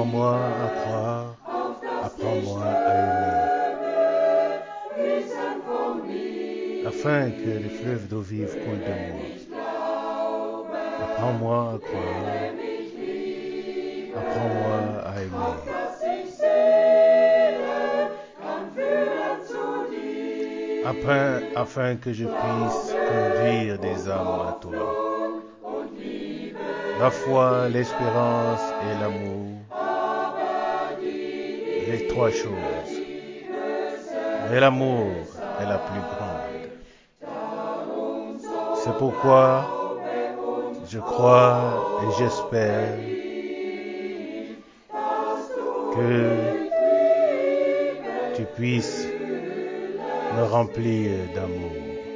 Apprends-moi à croire, apprends-moi à aimer, afin que les fleuves d'eau vive coulent de moi. Apprends-moi à croire, apprends-moi à aimer, afin que je puisse conduire des âmes à toi. La foi, l'espérance et l'amour, les trois choses. Mais l'amour est la plus grande. C'est pourquoi je crois et j'espère que tu puisses me remplir d'amour.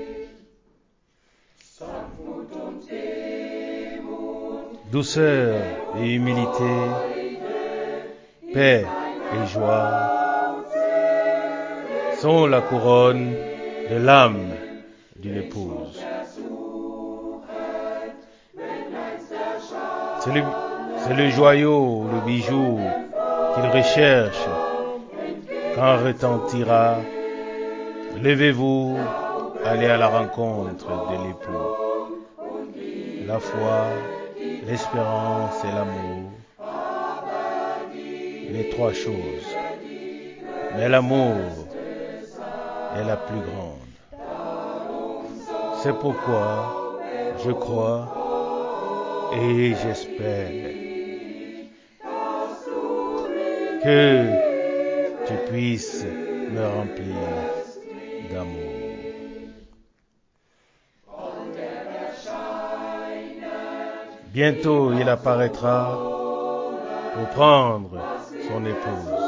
Douceur et humilité, paix et joie sont la couronne de l'âme d'une épouse. C'est le joyau, le bijou qu'il recherche quand retentira. Levez-vous, allez à la rencontre de l'époux. La foi, l'espérance et l'amour, les trois choses. Mais l'amour est la plus grande. C'est pourquoi je crois et j'espère que tu puisses me remplir d'amour. Bientôt il apparaîtra pour prendre son épouse.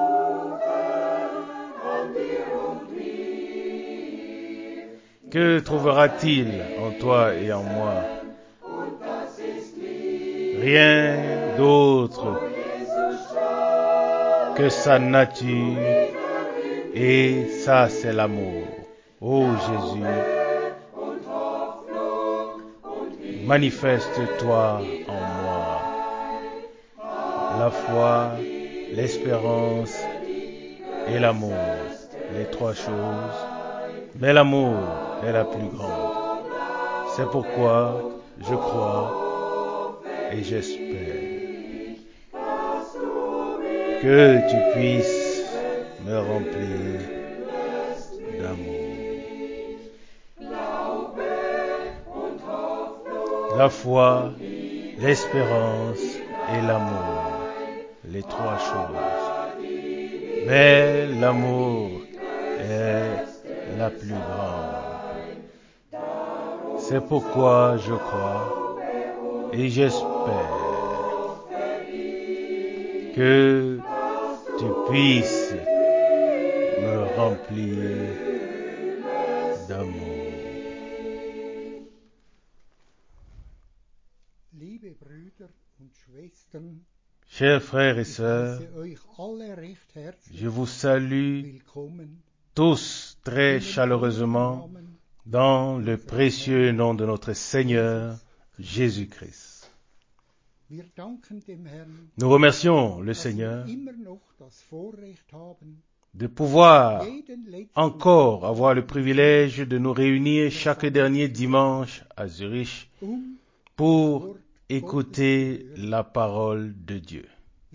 Que trouvera-t-il en toi et en moi? Rien d'autre que sa nature, et ça c'est l'amour. Ô Jésus, manifeste-toi en moi. La foi, l'espérance et l'amour, les trois choses, mais l'amour est la plus grande. C'est pourquoi je crois et j'espère que tu puisses me remplir d'amour. La foi, l'espérance et l'amour, les trois choses. Mais l'amour est la plus grande. C'est pourquoi je crois et j'espère que tu puisses me remplir d'amour. Chers frères et sœurs, je vous salue tous très chaleureusement dans le précieux nom de notre Seigneur Jésus-Christ. Nous remercions le Seigneur de pouvoir encore avoir le privilège de nous réunir chaque dernier dimanche à Zurich pour écouter la parole de Dieu.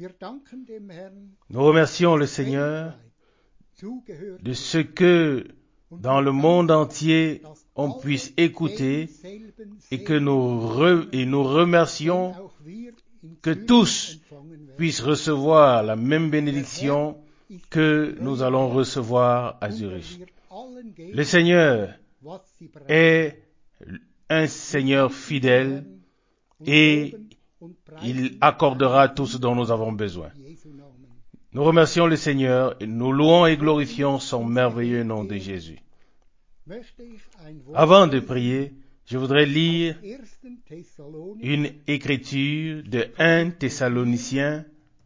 Nous remercions le Seigneur de ce que dans le monde entier on puisse écouter et que nous remercions que tous puissent recevoir la même bénédiction que nous allons recevoir à Zurich. Le Seigneur est un Seigneur fidèle et il accordera tout ce dont nous avons besoin. Nous remercions le Seigneur et nous louons et glorifions son merveilleux nom de Jésus. Avant de prier, je voudrais lire une écriture de 1 Thessaloniciens,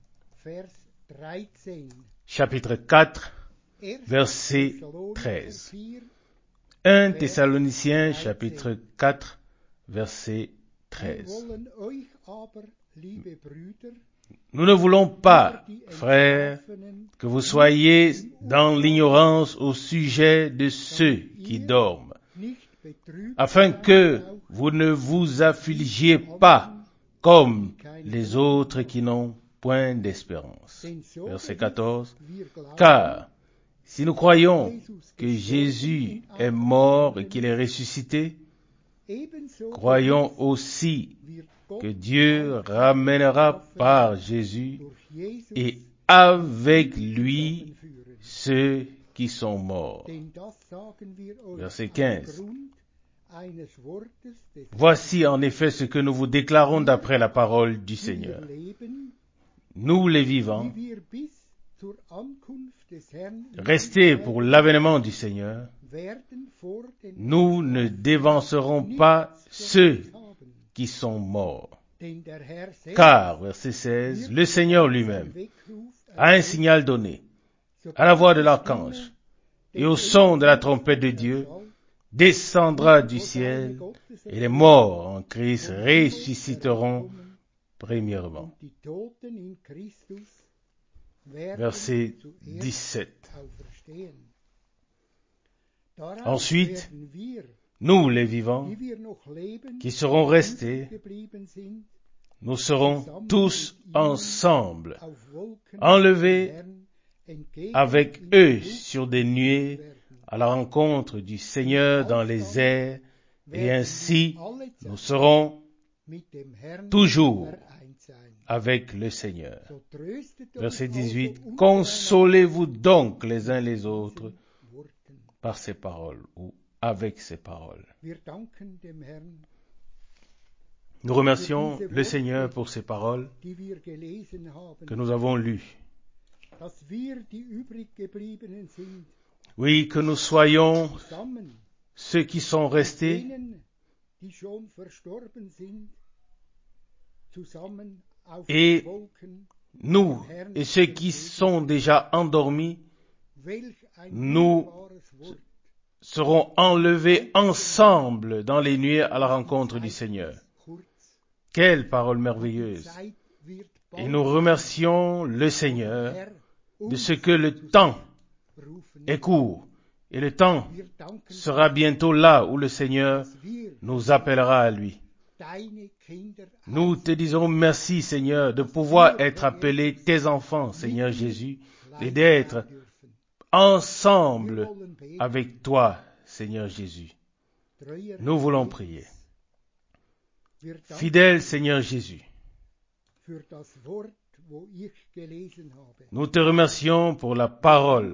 chapitre 4, verset 13. 1 Thessaloniciens, chapitre 4, verset 13. Nous ne voulons pas, frères, que vous soyez dans l'ignorance au sujet de ceux qui dorment, afin que vous ne vous affligiez pas comme les autres qui n'ont point d'espérance. Verset 14. Car si nous croyons que Jésus est mort et qu'il est ressuscité, croyons aussi que Dieu ramènera par Jésus et avec lui ceux qui sont morts. Verset 15. Voici en effet ce que nous vous déclarons d'après la parole du Seigneur. Nous les vivants, restés pour l'avènement du Seigneur, nous ne dévancerons pas ceux qui sont morts. Car, verset 16, le Seigneur lui-même a un signal donné, à la voix de l'archange, et au son de la trompette de Dieu, descendra du ciel, et les morts en Christ ressusciteront premièrement. Verset 17. Ensuite, nous les vivants, qui serons restés, nous serons tous ensemble, enlevés avec eux sur des nuées à la rencontre du Seigneur dans les airs, et ainsi nous serons toujours avec le Seigneur. Verset 18. Consolez-vous donc les uns les autres par ces paroles ou avec ces paroles. Nous remercions le Seigneur pour ces paroles que nous avons lues. Oui, que nous soyons ceux qui sont restés et nous et ceux qui sont déjà endormis, nous serons enlevés ensemble dans les nuées à la rencontre du Seigneur. Quelle parole merveilleuse! Et nous remercions le Seigneur de ce que le temps est court et le temps sera bientôt là où le Seigneur nous appellera à lui. Nous te disons merci, Seigneur, de pouvoir être appelés tes enfants, Seigneur Jésus, et d'être ensemble avec toi, Seigneur Jésus. Nous voulons prier. Fidèle Seigneur Jésus, nous te remercions pour la parole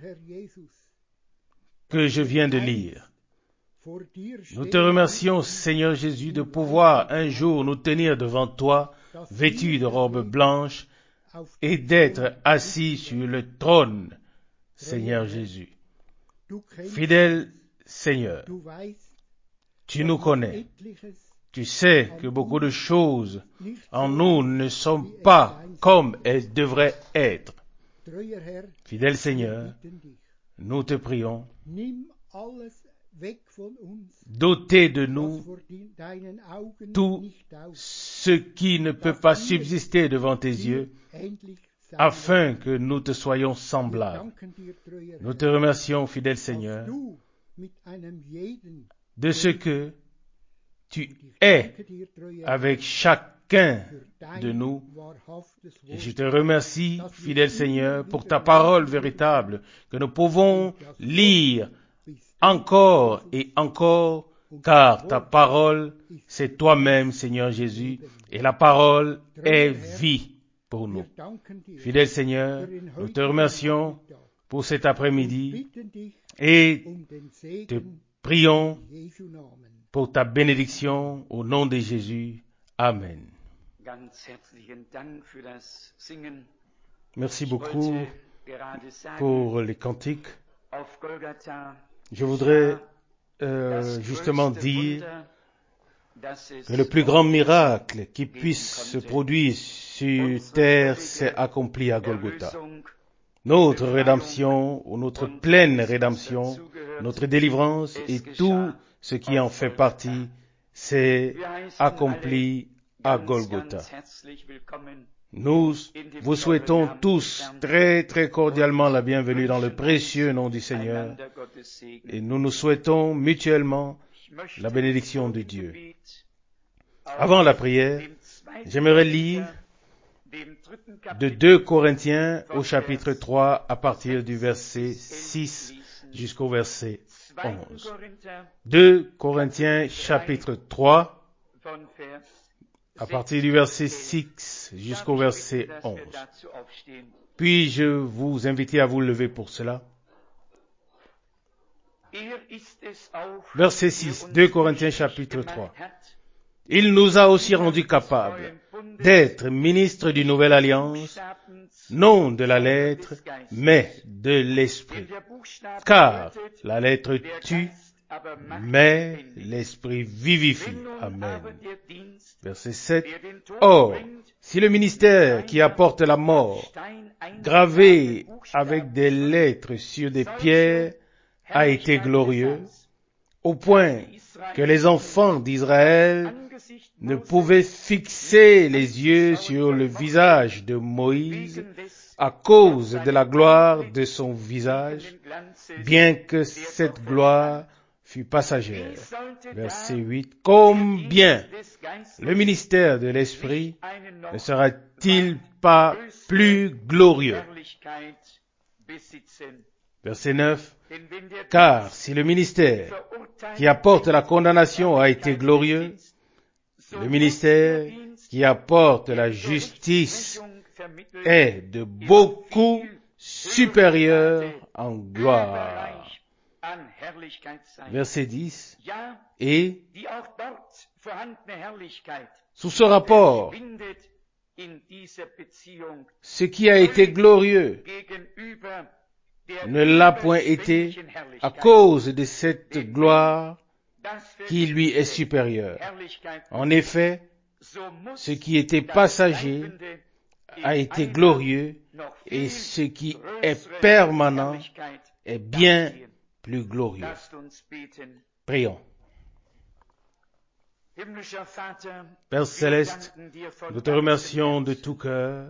que je viens de lire. Nous te remercions, Seigneur Jésus, de pouvoir un jour nous tenir devant toi, vêtus de robes blanches, et d'être assis sur le trône, Seigneur Jésus. Fidèle Seigneur, tu nous connais. Tu sais que beaucoup de choses en nous ne sont pas comme elles devraient être. Fidèle Seigneur, nous te prions, doté de nous tout ce qui ne peut pas subsister devant tes yeux, afin que nous te soyons semblables. Nous te remercions, fidèle Seigneur, de ce que tu es avec chacun de nous. Et je te remercie, fidèle Seigneur, pour ta parole véritable que nous pouvons lire encore et encore, car ta parole, c'est toi-même, Seigneur Jésus, et la parole est vie pour nous. Fidèle Seigneur, nous te remercions pour cet après-midi et te prions pour ta bénédiction au nom de Jésus. Amen. Merci beaucoup pour les cantiques. Je voudrais justement dire que le plus grand miracle qui puisse se produire sur terre s'est accompli à Golgotha. Notre rédemption, ou notre pleine rédemption, notre délivrance et tout ce qui en fait partie s'est accompli à Golgotha. Nous vous souhaitons tous très très cordialement la bienvenue dans le précieux nom du Seigneur et nous nous souhaitons mutuellement la bénédiction de Dieu. Avant la prière, j'aimerais lire de 2 Corinthiens au chapitre 3 à partir du verset 6 jusqu'au verset 11. 2 Corinthiens chapitre 3 à partir du verset 6 jusqu'au verset 11. Puis-je vous inviter à vous lever pour cela? Verset 6, 2 Corinthiens chapitre 3. Il nous a aussi rendus capables d'être ministres d'une nouvelle alliance, non de la lettre, mais de l'esprit. Car la lettre tue, mais l'esprit vivifie. Amen. Verset 7. Or, si le ministère qui apporte la mort, gravé avec des lettres sur des pierres, a été glorieux, au point que les enfants d'Israël ne pouvaient fixer les yeux sur le visage de Moïse à cause de la gloire de son visage, bien que cette gloire fut passagère. Verset 8. Combien le ministère de l'Esprit ne sera-t-il pas plus glorieux? Verset 9. Car si le ministère qui apporte la condamnation a été glorieux, le ministère qui apporte la justice est de beaucoup supérieur en gloire. Verset 10. Et sous ce rapport, ce qui a été glorieux ne l'a point été à cause de cette gloire qui lui est supérieure. En effet, ce qui était passager a été glorieux et ce qui est permanent est bien plus glorieux. Prions. Père Céleste, nous te remercions de tout cœur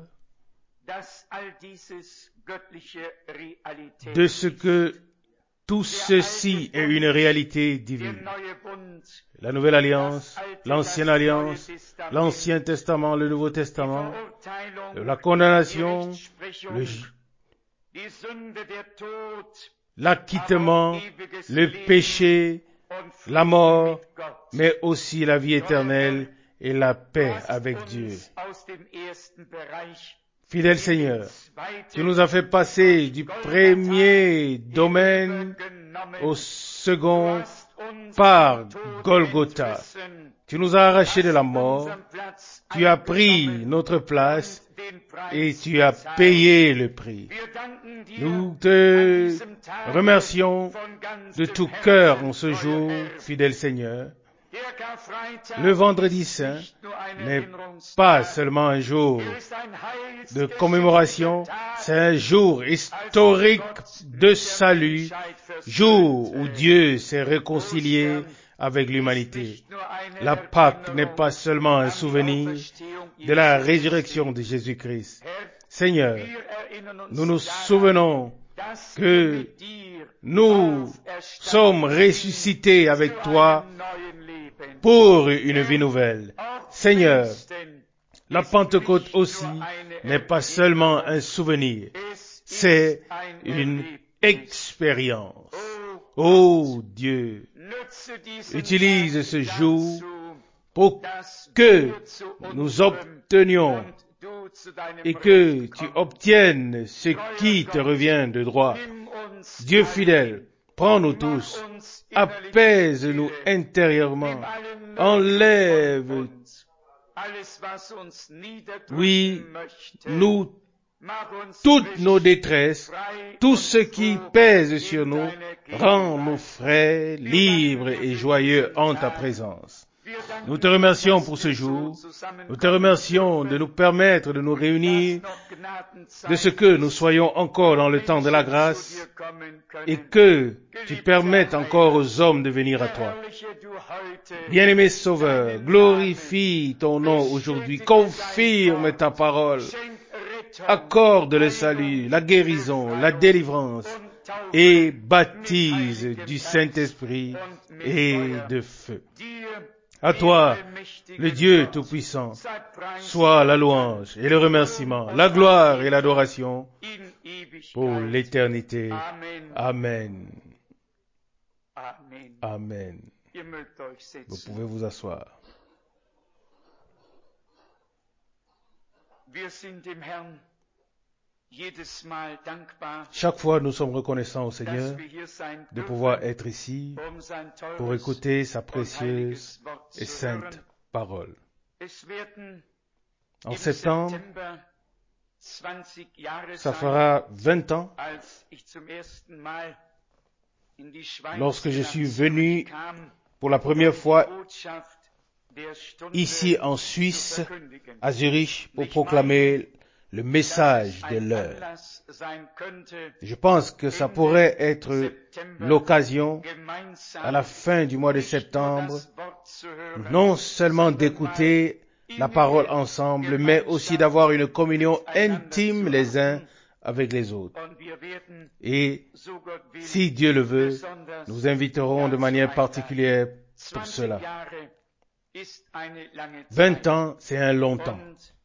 de ce que tout ceci est une réalité divine. La Nouvelle Alliance, l'Ancienne Alliance, l'Ancien Testament, le Nouveau Testament, la condamnation, l'acquittement, le péché, la mort, mais aussi la vie éternelle et la paix avec Dieu. Fidèle Seigneur, tu nous as fait passer du premier domaine au second par Golgotha. Tu nous as arrachés de la mort, tu as pris notre place et tu as payé le prix. Nous te remercions de tout cœur en ce jour, fidèle Seigneur. Le vendredi saint n'est pas seulement un jour de commémoration, c'est un jour historique de salut, jour où Dieu s'est réconcilié avec l'humanité. La Pâque n'est pas seulement un souvenir de la résurrection de Jésus-Christ. Seigneur, nous nous souvenons que nous sommes ressuscités avec toi pour une vie nouvelle. Seigneur, la Pentecôte aussi n'est pas seulement un souvenir, c'est une expérience. Oh Dieu, utilise ce jour pour que nous obtenions et que tu obtiennes ce qui te revient de droit. Dieu fidèle, prends-nous tous, apaise-nous intérieurement, enlève, nous, toutes nos détresses, tout ce qui pèse sur nous, rends-nous frais, libres et joyeux en ta présence. Nous te remercions pour ce jour. Nous te remercions de nous permettre de nous réunir, de ce que nous soyons encore dans le temps de la grâce et que tu permettes encore aux hommes de venir à toi. Bien-aimé Sauveur, glorifie ton nom aujourd'hui, confirme ta parole, accorde le salut, la guérison, la délivrance et baptise du Saint-Esprit et de feu. À toi, le Dieu Tout-Puissant, soit la louange et le remerciement, la gloire et l'adoration pour l'éternité. Amen. Amen. Vous pouvez vous asseoir. Chaque fois, nous sommes reconnaissants au Seigneur de pouvoir être ici pour écouter sa précieuse et sainte parole. En septembre, ça fera 20 ans lorsque je suis venu pour la première fois ici en Suisse, à Zurich, pour proclamer le message de l'heure. Je pense que ça pourrait être l'occasion, à la fin du mois de septembre, non seulement d'écouter la parole ensemble, mais aussi d'avoir une communion intime les uns avec les autres. Et si Dieu le veut, nous vous inviterons de manière particulière pour cela. 20 ans, c'est un long temps.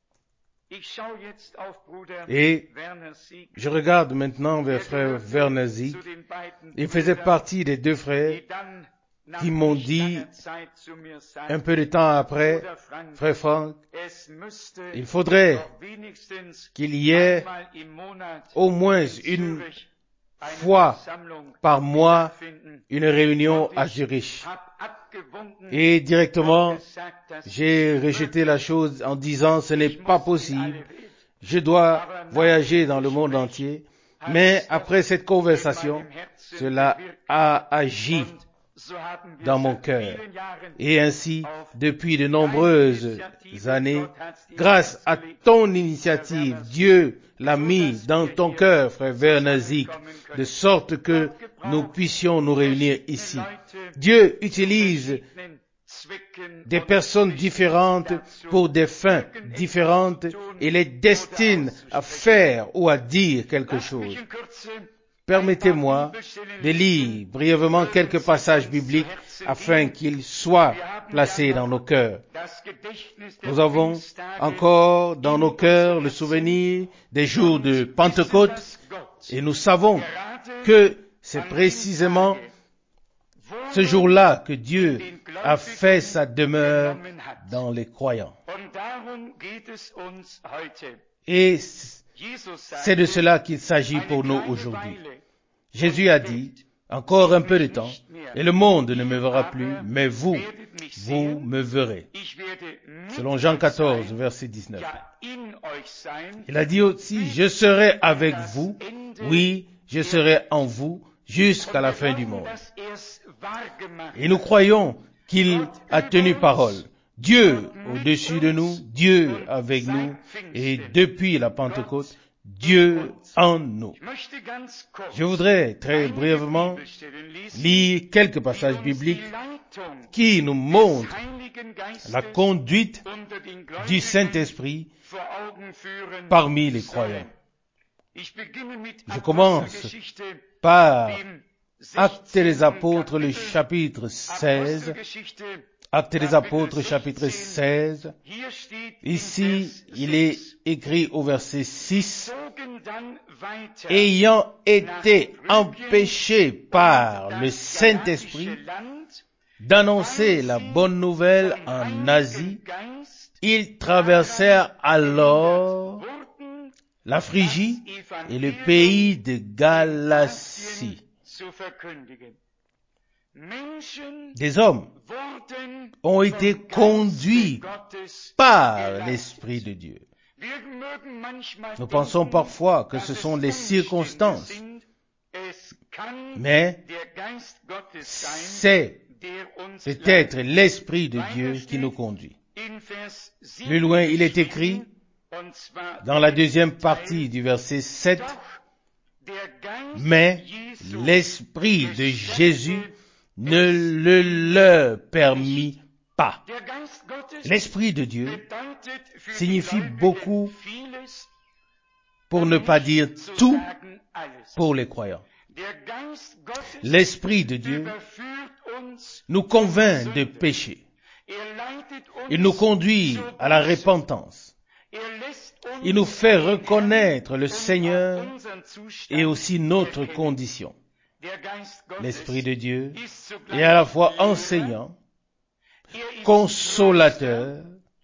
Et je regarde maintenant vers frère Werner Sieg. Il faisait partie des deux frères qui m'ont dit un peu de temps après, frère Franck, il faudrait qu'il y ait au moins une fois par mois une réunion à Zurich. Et directement, j'ai rejeté la chose en disant ce n'est pas possible. Je dois voyager dans le monde entier. Mais après cette conversation, cela a agi dans mon cœur. Et ainsi, depuis de nombreuses années, grâce à ton initiative, Dieu l'a mis dans ton cœur, frère Werner Sieg, de sorte que nous puissions nous réunir ici. Dieu utilise des personnes différentes pour des fins différentes et les destine à faire ou à dire quelque chose. Permettez-moi de lire brièvement quelques passages bibliques afin qu'ils soient placés dans nos cœurs. Nous avons encore dans nos cœurs le souvenir des jours de Pentecôte et nous savons que c'est précisément ce jour-là que Dieu a fait sa demeure dans les croyants. Et c'est de cela qu'il s'agit pour nous aujourd'hui. Jésus a dit, encore un peu de temps, et le monde ne me verra plus, mais vous me verrez. Selon Jean 14, verset 19. Il a dit aussi, je serai avec vous, oui, je serai en vous, jusqu'à la fin du monde. Et nous croyons qu'il a tenu parole. Dieu au-dessus de nous, Dieu avec nous, et depuis la Pentecôte, Dieu en nous. Je voudrais très brièvement lire quelques passages bibliques qui nous montrent la conduite du Saint-Esprit parmi les croyants. Je commence par Actes des Apôtres, le chapitre 16. Actes des Apôtres, chapitre 16. Ici, il est écrit au verset 6. Ayant été empêchés par le Saint-Esprit d'annoncer la bonne nouvelle en Asie, ils traversèrent alors la Phrygie et le pays de Galatie. Des hommes ont été conduits par l'Esprit de Dieu. Nous pensons parfois que ce sont les circonstances, mais c'est C'est être l'Esprit de Dieu qui nous conduit. Plus loin, il est écrit, dans la deuxième partie du verset 7, mais l'Esprit de Jésus ne le leur permit pas. L'Esprit de Dieu signifie beaucoup, pour ne pas dire tout, pour les croyants. L'Esprit de Dieu nous convainc de péché. Il nous conduit à la repentance. Il nous fait reconnaître le Seigneur et aussi notre condition. L'Esprit de Dieu est à la fois enseignant, consolateur,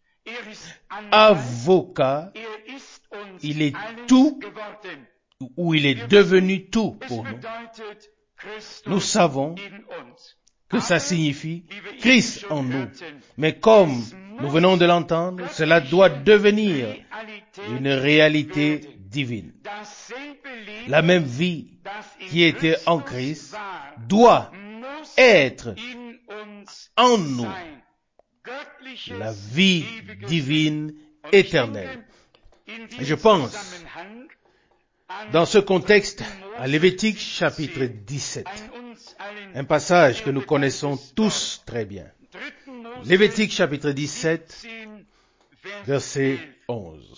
avocat, il est tout, ou il est devenu tout pour nous. Nous savons que ça signifie Christ en nous. Mais comme nous venons de l'entendre, cela doit devenir une réalité divine. La même vie qui était en Christ doit être en nous. La vie divine éternelle. Et je pense, dans ce contexte, à Lévitique chapitre 17, un passage que nous connaissons tous très bien. Lévitique chapitre 17, verset 11.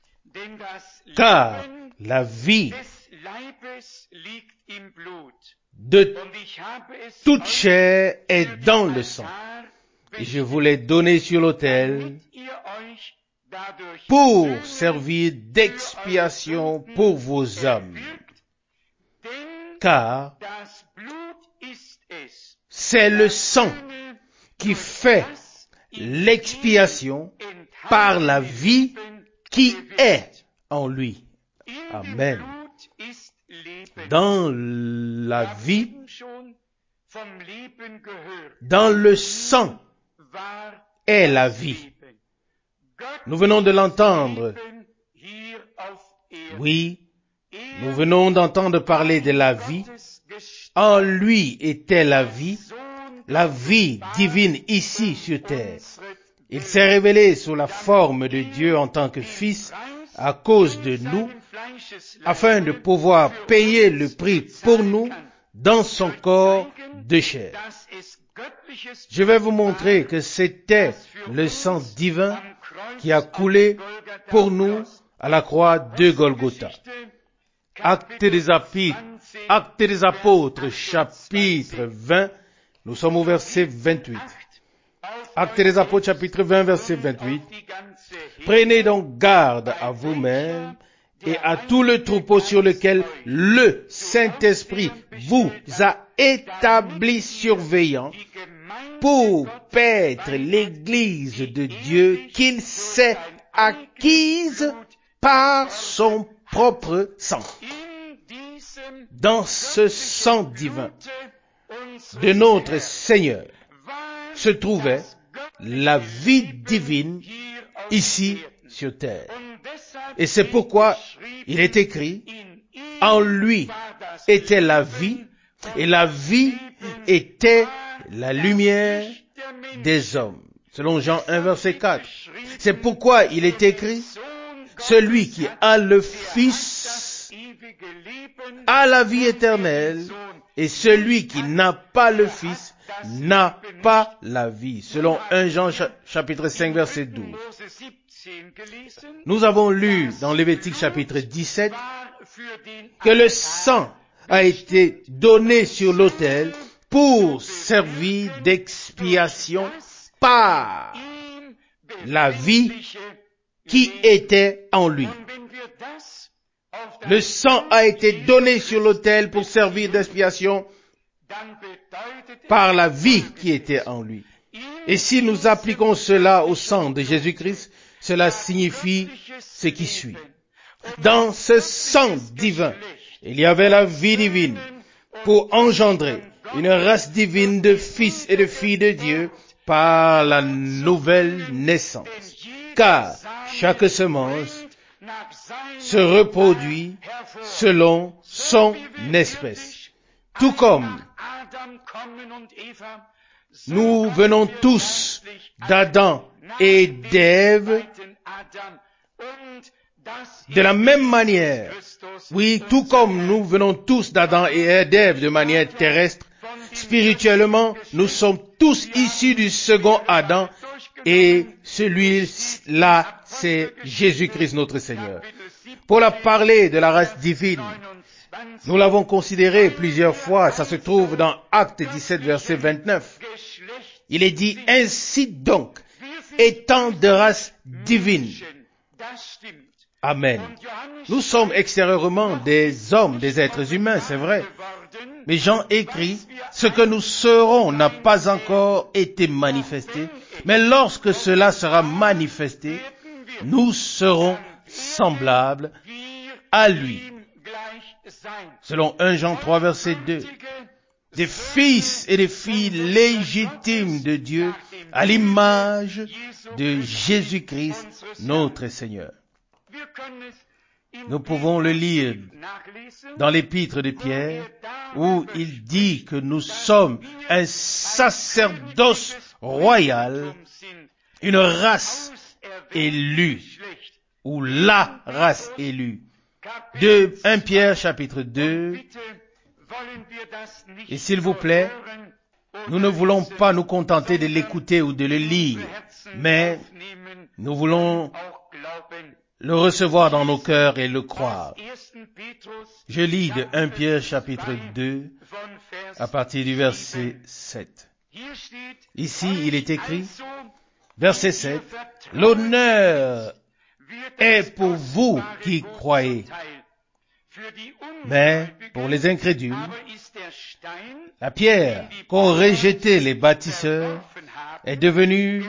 Car la vie de toute chair est dans le sang. Et je vous l'ai donné sur l'autel pour servir d'expiation pour vos âmes. Car c'est le sang qui fait l'expiation par la vie qui est en lui. Amen. Dans la vie, dans le sang est la vie. Nous venons de l'entendre. Oui, nous venons d'entendre parler de la vie. En lui était la vie divine ici sur terre. Il s'est révélé sous la forme de Dieu en tant que Fils à cause de nous, afin de pouvoir payer le prix pour nous dans son corps de chair. Je vais vous montrer que c'était le sang divin qui a coulé pour nous à la croix de Golgotha. Actes des Apôtres, chapitre 20, nous sommes au verset 28. Actes des Apôtres, chapitre 20, verset 28. Prenez donc garde à vous-même et à tout le troupeau sur lequel le Saint-Esprit vous a établi surveillant pour paître l'Église de Dieu qu'il s'est acquise par son propre sang. Dans ce sang divin de notre Seigneur se trouvait la vie divine ici sur terre. Et c'est pourquoi il est écrit, en lui était la vie, et la vie était la lumière des hommes. Selon Jean 1, verset 4. C'est pourquoi il est écrit, celui qui a le Fils a la vie éternelle, et celui qui n'a pas le Fils n'a pas la vie. Selon 1 Jean chapitre 5, verset 12. Nous avons lu dans Lévitique chapitre 17 que le sang a été donné sur l'autel pour servir d'expiation par la vie qui était en lui. Le sang a été donné sur l'autel pour servir d'expiation par la vie qui était en lui. Et si nous appliquons cela au sang de Jésus-Christ, cela signifie ce qui suit. Dans ce sang divin, il y avait la vie divine pour engendrer une race divine de fils et de filles de Dieu par la nouvelle naissance. Car chaque semence se reproduit selon son espèce. Tout comme nous venons tous d'Adam et d'Ève de la même manière. Oui, tout comme nous venons tous d'Adam et d'Ève de manière terrestre, spirituellement, nous sommes tous issus du second Adam et celui-là, c'est Jésus-Christ notre Seigneur. Paul a parlé de la race divine. Nous l'avons considéré plusieurs fois, ça se trouve dans Actes 17, verset 29. Il est dit, ainsi donc, étant de race divine. Amen. Nous sommes extérieurement des hommes, des êtres humains, c'est vrai. Mais Jean écrit, ce que nous serons n'a pas encore été manifesté, mais lorsque cela sera manifesté, nous serons semblables à lui. Selon 1 Jean 3, verset 2. Des fils et des filles légitimes de Dieu à l'image de Jésus-Christ, notre Seigneur. Nous pouvons le lire dans l'épître de Pierre, où il dit que nous sommes un sacerdoce royal, une race élue, ou la race élue. 1 Pierre chapitre 2, et s'il vous plaît, nous ne voulons pas nous contenter de l'écouter ou de le lire, mais nous voulons le recevoir dans nos cœurs et le croire. Je lis de 1 Pierre chapitre 2 à partir du verset 7. Ici, il est écrit, verset 7, « L'honneur est pour vous qui croyez, mais pour les incrédules, la pierre qu'ont rejetée les bâtisseurs est devenue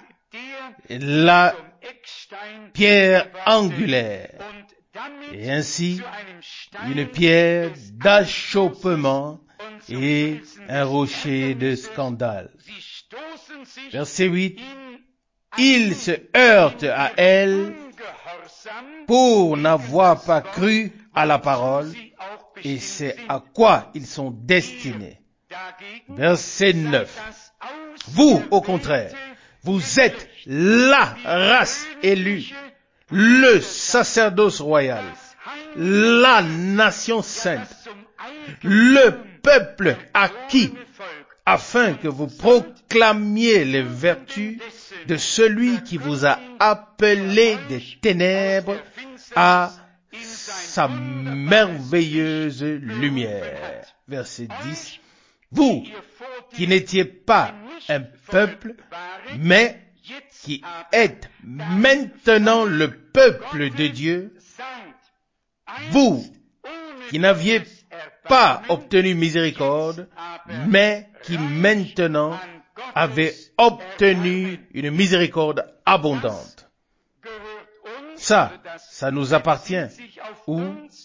la pierre angulaire, et ainsi une pierre d'achoppement et un rocher de scandale. » Verset 8, « Ils se heurtent à elle pour n'avoir pas cru à la parole, et c'est à quoi ils sont destinés. » Verset 9, « Vous, au contraire, vous êtes la race élue, le sacerdoce royal, la nation sainte, le peuple acquis, afin que vous proclamiez les vertus de celui qui vous a appelé des ténèbres à sa merveilleuse lumière. Verset 10. Vous, qui n'étiez pas un peuple, mais qui êtes maintenant le peuple de Dieu, vous, qui n'aviez pas obtenu miséricorde, mais qui maintenant avez obtenu une miséricorde abondante. Ça nous appartient, ou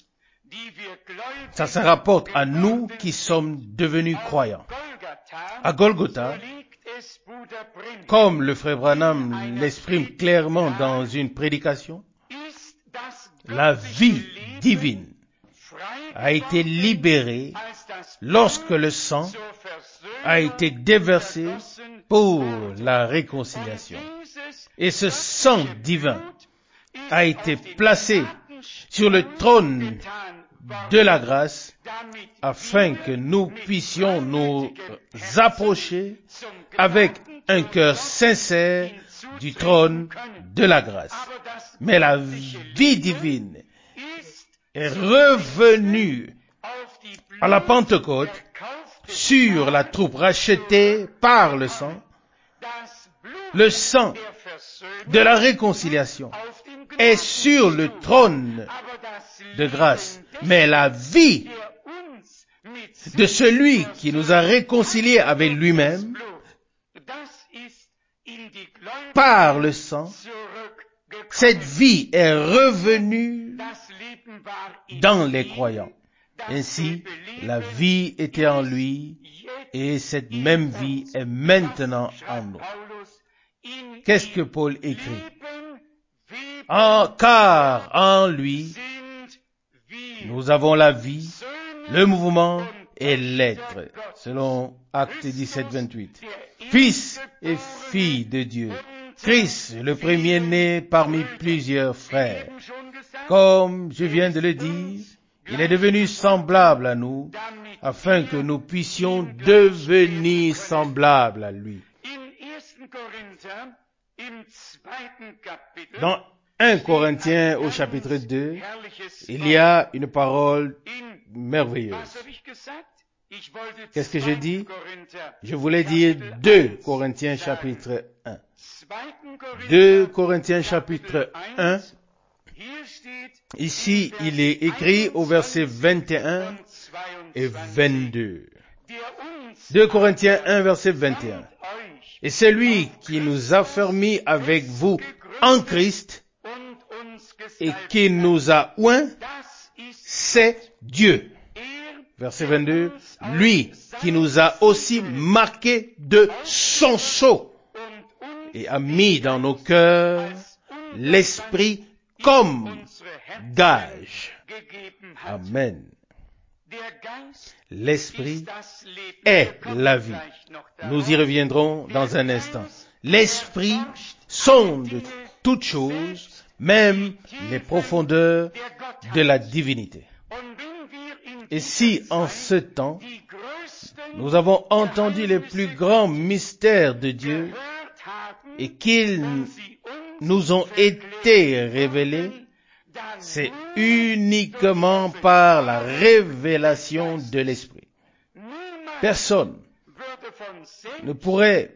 ça se rapporte à nous qui sommes devenus croyants. À Golgotha, comme le frère Branham l'exprime clairement dans une prédication, la vie divine a été libérée lorsque le sang a été déversé pour la réconciliation. Et ce sang divin a été placé sur le trône de la grâce afin que nous puissions nous approcher avec un cœur sincère du trône de la grâce. Mais la vie divine est revenue à la Pentecôte sur la troupe rachetée par le sang de la réconciliation est sur le trône de grâce. Mais la vie de celui qui nous a réconciliés avec lui-même par le sang, cette vie est revenue dans les croyants. Ainsi, la vie était en lui et cette même vie est maintenant en nous. Qu'est-ce que Paul écrit? Car en lui, nous avons la vie, le mouvement et l'être, selon Actes 17, 28. fils et filles de Dieu. Christ, le premier-né parmi plusieurs frères. Comme je viens de le dire, il est devenu semblable à nous, afin que nous puissions devenir semblables à lui. Dans 1 Corinthiens au chapitre 2, il y a une parole merveilleuse. Qu'est-ce que je dis? Je voulais dire 2 Corinthiens chapitre 1. 2 Corinthiens chapitre 1. Ici, il est écrit au verset 21 et 22. 2 Corinthiens 1, verset 21. Et celui qui nous a fermis avec vous en Christ et qui nous a oints, c'est Dieu. Verset 22. Lui qui nous a aussi marqués de son sceau et a mis dans nos cœurs l'esprit comme gage. Amen. L'esprit est la vie. Nous y reviendrons dans un instant. L'esprit sonde toutes choses, même les profondeurs de la divinité. Et si en ce temps, nous avons entendu les plus grands mystères de Dieu et qu'ils nous ont été révélés, c'est uniquement par la révélation de l'Esprit. Personne ne pourrait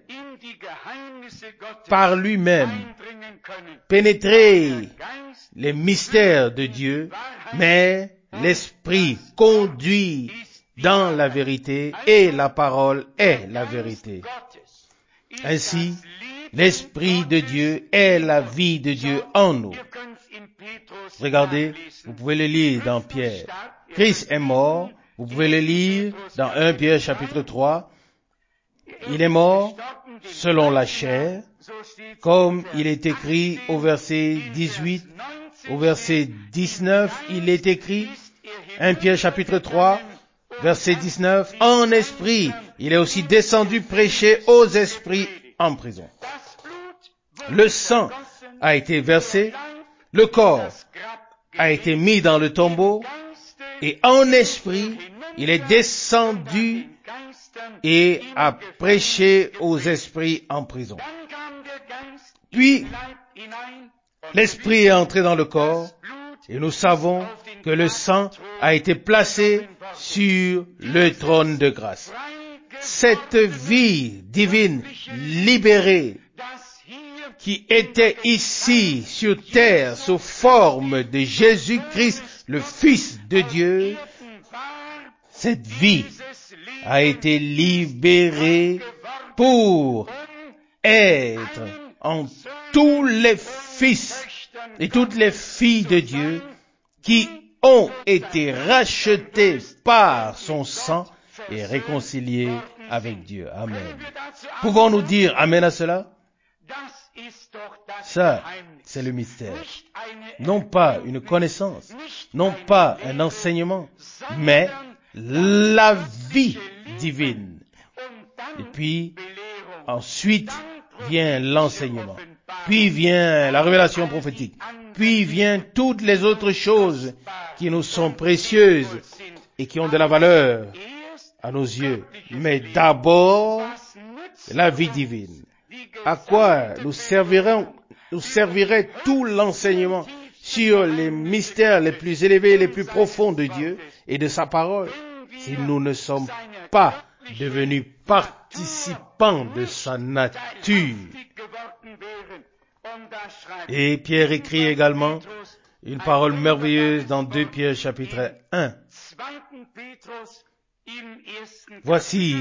par lui-même pénétrer les mystères de Dieu, mais l'Esprit conduit dans la vérité et la parole est la vérité. Ainsi, l'Esprit de Dieu est la vie de Dieu en nous. Regardez, vous pouvez le lire dans Pierre. Christ est mort, vous pouvez le lire dans 1 Pierre chapitre 3. Il est mort selon la chair, comme il est écrit au verset 18, au verset 19, il est écrit, 1 Pierre chapitre 3, verset 19, en esprit, il est aussi descendu prêcher aux esprits en prison. Le sang a été versé, le corps a été mis dans le tombeau, et en esprit, il est descendu et a prêché aux esprits en prison. Puis, l'esprit est entré dans le corps, et nous savons que le sang a été placé sur le trône de grâce. Cette vie divine libérée qui était ici sur terre sous forme de Jésus-Christ, le Fils de Dieu, cette vie a été libérée pour être en tous les fils et toutes les filles de Dieu qui ont été rachetés par son sang et réconciliés avec Dieu. Amen. Pouvons-nous dire Amen à cela? Ça, c'est le mystère. Non pas une connaissance, non pas un enseignement, mais la vie divine. Et puis, ensuite vient l'enseignement. Puis vient la révélation prophétique. Puis vient toutes les autres choses qui nous sont précieuses et qui ont de la valeur à nos yeux. Mais d'abord, la vie divine. À quoi nous servirait tout l'enseignement sur les mystères les plus élevés et les plus profonds de Dieu et de sa parole si nous ne sommes pas devenus participants de sa nature? Et Pierre écrit également une parole merveilleuse dans 2 Pierre chapitre 1. Voici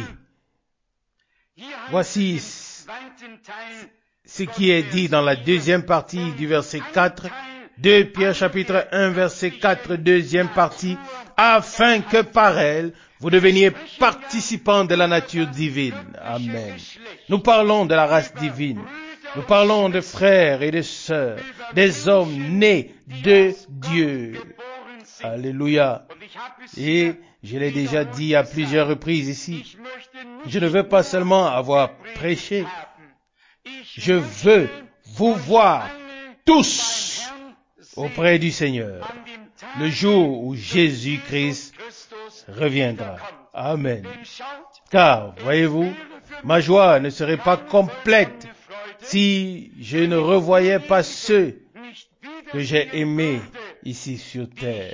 ce qui est dit dans la deuxième partie du verset 4, 2 Pierre chapitre 1 verset 4, deuxième partie, afin que par elle, vous deveniez participants de la nature divine. Amen. Nous parlons de la race divine. Nous parlons de frères et de sœurs, des hommes nés de Dieu. Alléluia. Et je l'ai déjà dit à plusieurs reprises ici. Je ne veux pas seulement avoir prêché. Je veux vous voir tous auprès du Seigneur le jour où Jésus-Christ reviendra. Amen. Car, voyez-vous, ma joie ne serait pas complète si je ne revoyais pas ceux que j'ai aimés ici sur terre.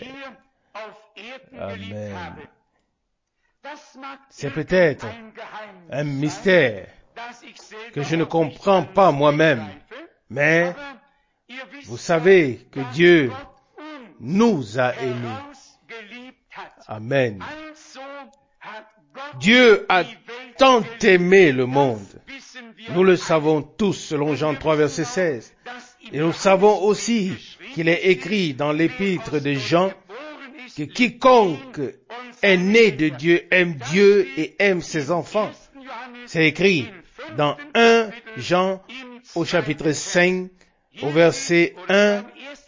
Amen. C'est peut-être un mystère que je ne comprends pas moi-même, mais vous savez que Dieu nous a aimés. Amen. Dieu a tant aimé le monde. Nous le savons tous selon Jean 3, verset 16. Et nous savons aussi qu'il est écrit dans l'épître de Jean que quiconque est né de Dieu aime Dieu et aime ses enfants. C'est écrit dans 1 Jean au chapitre 5 au verset 1.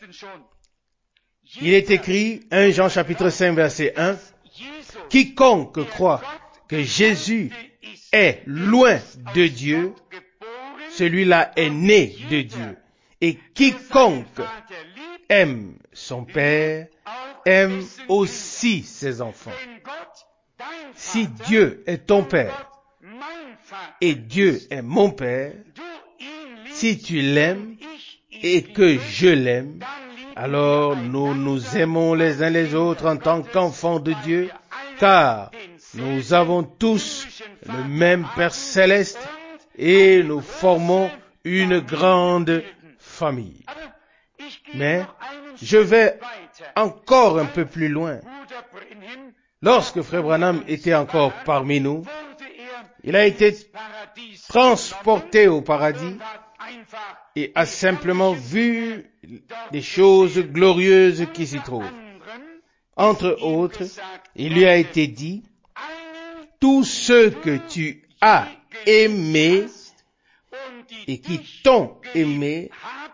Il est écrit, 1 Jean chapitre 5 verset 1, quiconque croit que Jésus est loin de Dieu, celui-là est né de Dieu. Et quiconque aime son Père, aime aussi ses enfants. Si Dieu est ton Père, et Dieu est mon Père, si tu l'aimes et que je l'aime, alors nous nous aimons les uns les autres en tant qu'enfants de Dieu, car nous avons tous le même Père céleste et nous formons une grande famille. Mais je vais encore un peu plus loin. Lorsque Frère Branham était encore parmi nous, il a été transporté au paradis et a simplement vu des choses glorieuses qui s'y trouvent. Entre autres, il lui a été dit, tous ceux que tu as aimés et qui t'ont aimé,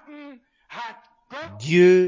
Dieu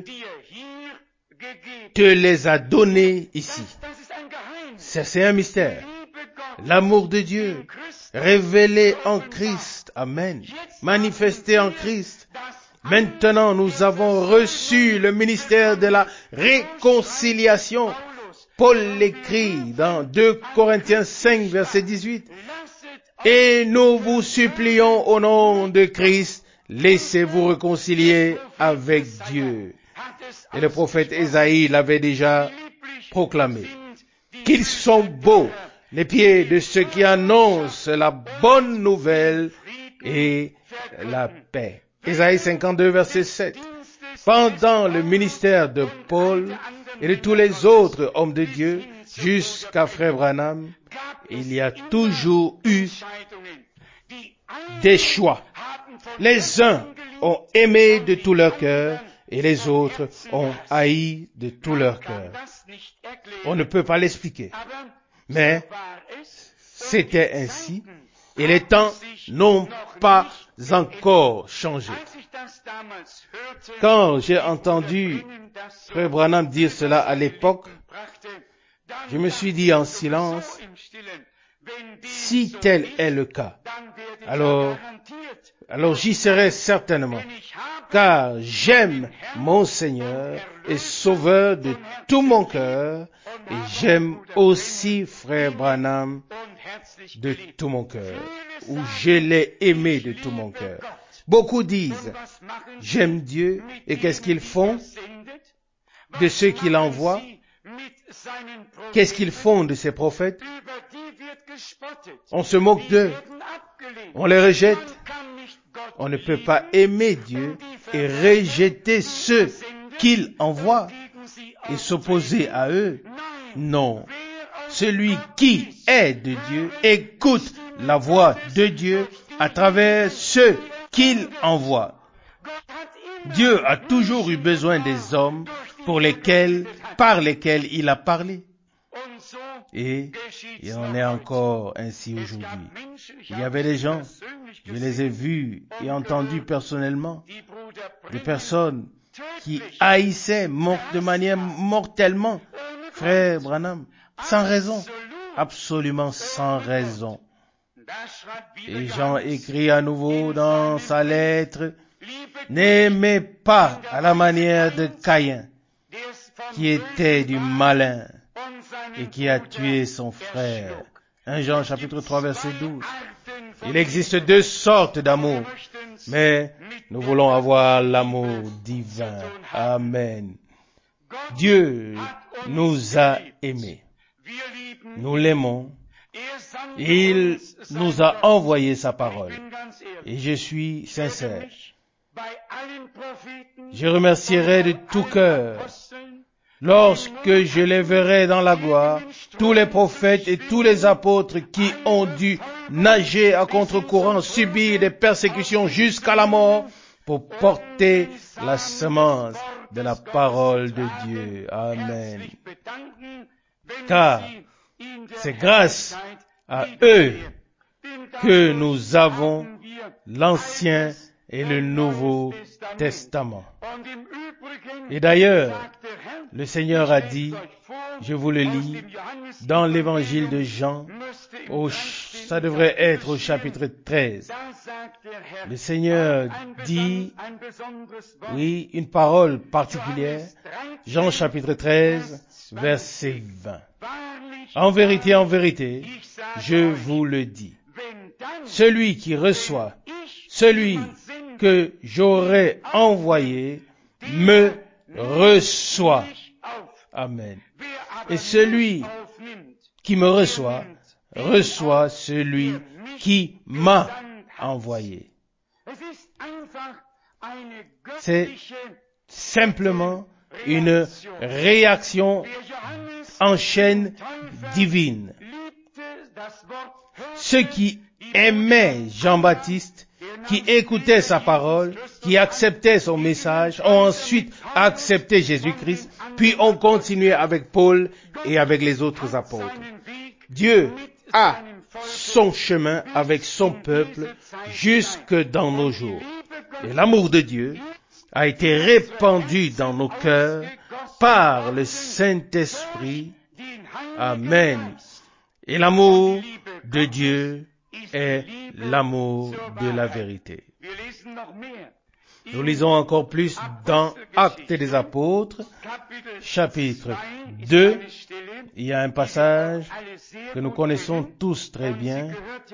te les a donnés ici. C'est un mystère. L'amour de Dieu, révélé en Christ. Amen. Manifesté en Christ. Maintenant, nous avons reçu le ministère de la réconciliation. Paul l'écrit dans 2 Corinthiens 5, verset 18. Et nous vous supplions au nom de Christ, laissez-vous réconcilier avec Dieu. Et le prophète Ésaïe l'avait déjà proclamé. Qu'ils sont beaux, les pieds de ceux qui annoncent la bonne nouvelle et la paix. Ésaïe 52, verset 7. Pendant le ministère de Paul et de tous les autres hommes de Dieu, jusqu'à Frère Branham, il y a toujours eu des choix. Les uns ont aimé de tout leur cœur et les autres ont haï de tout leur cœur. On ne peut pas l'expliquer. Mais c'était ainsi et les temps n'ont pas encore changé. Quand j'ai entendu Frère Branham dire cela à l'époque, je me suis dit en silence, si tel est le cas, alors j'y serai certainement, car j'aime mon Seigneur et Sauveur de tout mon cœur, et j'aime aussi Frère Branham de tout mon cœur, ou je l'ai aimé de tout mon cœur. Beaucoup disent, j'aime Dieu, et qu'est-ce qu'ils font de ceux qu'il envoie? Qu'est-ce qu'ils font de ses prophètes? On se moque d'eux. On les rejette. On ne peut pas aimer Dieu et rejeter ceux qu'il envoie et s'opposer à eux. Non. Celui qui est de Dieu écoute la voix de Dieu à travers ceux qu'il envoie. Dieu a toujours eu besoin des hommes par lesquels il a parlé. Et il en est encore ainsi aujourd'hui. Il y avait des gens, je les ai vus et entendus personnellement, des personnes qui haïssaient de manière mortellement Frère Branham, sans raison, absolument sans raison. Et Jean écrit à nouveau dans sa lettre, n'aimez pas à la manière de Caïn, qui était du malin et qui a tué son frère. 1 Jean chapitre 3 verset 12. Il existe deux sortes d'amour, mais nous voulons avoir l'amour divin. Amen. Dieu nous a aimés. Nous l'aimons. Il nous a envoyé sa parole. Et je suis sincère. Je remercierai de tout cœur lorsque je les verrai dans la gloire, tous les prophètes et tous les apôtres qui ont dû nager à contre-courant, subir des persécutions jusqu'à la mort pour porter la semence de la parole de Dieu. Amen. Car c'est grâce à eux que nous avons l'Ancien et le Nouveau Testament. Et d'ailleurs, le Seigneur a dit, je vous le lis, dans l'évangile de Jean, ça devrait être au chapitre 13. Le Seigneur dit, oui, une parole particulière, Jean chapitre 13, verset 20. En vérité, je vous le dis, celui qui reçoit, celui que j'aurai envoyé, me reçoit. Amen. Et celui qui me reçoit, reçoit celui qui m'a envoyé. C'est simplement une réaction en chaîne divine. Ceux qui aimaient Jean-Baptiste, qui écoutaient sa parole, qui acceptaient son message, ont ensuite accepté Jésus-Christ, puis ont continué avec Paul et avec les autres apôtres. Dieu a son chemin avec son peuple jusque dans nos jours. Et l'amour de Dieu a été répandu dans nos cœurs par le Saint-Esprit. Amen. Et l'amour de Dieu est l'amour de la vérité. Nous lisons encore plus dans Actes des Apôtres, chapitre 2. Il y a un passage que nous connaissons tous très bien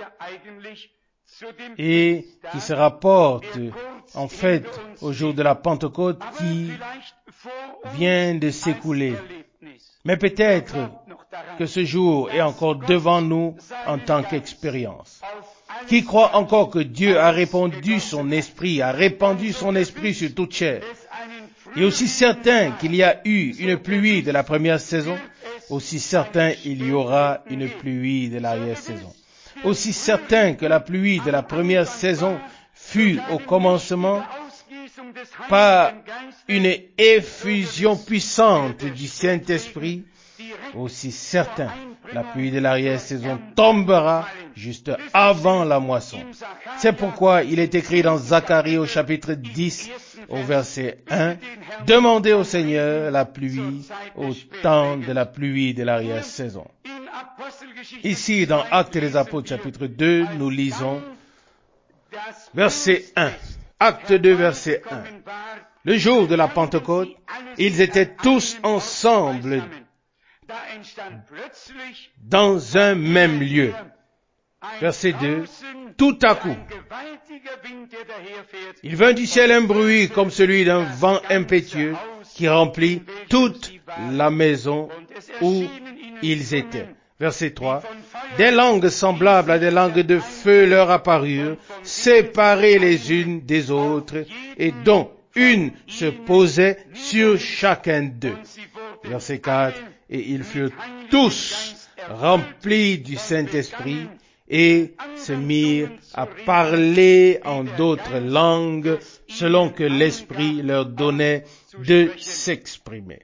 et qui se rapporte en fait au jour de la Pentecôte qui vient de s'écouler. Mais peut-être que ce jour est encore devant nous en tant qu'expérience. Qui croit encore que Dieu a répandu son esprit sur toute chair? Et aussi certain qu'il y a eu une pluie de la première saison, aussi certain il y aura une pluie de l'arrière-saison. Aussi certain que la pluie de la première saison fut au commencement par une effusion puissante du Saint-Esprit, aussi certain la pluie de l'arrière-saison tombera juste avant la moisson. C'est pourquoi il est écrit dans Zacharie au chapitre 10, au verset 1, « Demandez au Seigneur la pluie au temps de la pluie de l'arrière-saison. » Ici, dans Actes des Apôtres chapitre 2, nous lisons verset 1. Acte 2, verset 1. Le jour de la Pentecôte, ils étaient tous ensemble dans un même lieu. Verset 2. Tout à coup, il vint du ciel un bruit comme celui d'un vent impétueux qui remplit toute la maison où ils étaient. Verset 3. Des langues semblables à des langues de feu leur apparurent, séparées les unes des autres, et dont une se posait sur chacun d'eux. Verset 4. Et ils furent tous remplis du Saint-Esprit et se mirent à parler en d'autres langues selon que l'Esprit leur donnait de s'exprimer.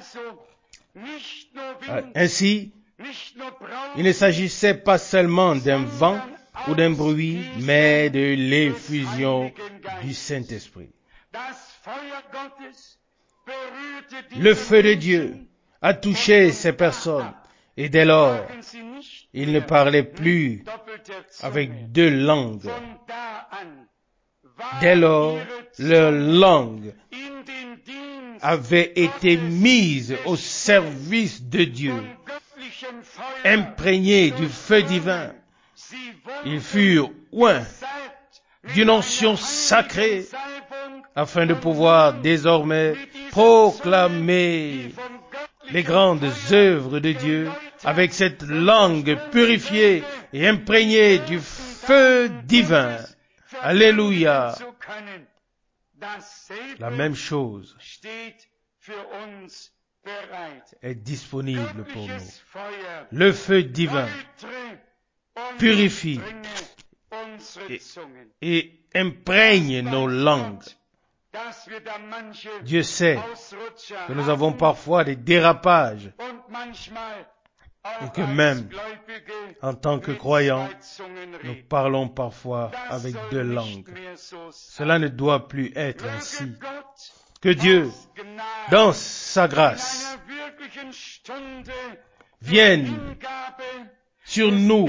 Ainsi, il ne s'agissait pas seulement d'un vent ou d'un bruit, mais de l'effusion du Saint-Esprit. Le feu de Dieu a touché ces personnes et dès lors, ils ne parlaient plus avec 2 langues. Dès lors, leur langue avait été mise au service de Dieu, imprégnée du feu divin. Ils furent oints d'une onction sacrée afin de pouvoir désormais proclamer les grandes œuvres de Dieu avec cette langue purifiée et imprégnée du feu divin. Alléluia. La même chose est disponible pour nous. Le feu divin purifie et imprègne nos langues. Dieu sait que nous avons parfois des dérapages et que même en tant que croyants, nous parlons parfois avec 2 langues. Cela ne doit plus être ainsi. Que Dieu, dans sa grâce, vienne sur nous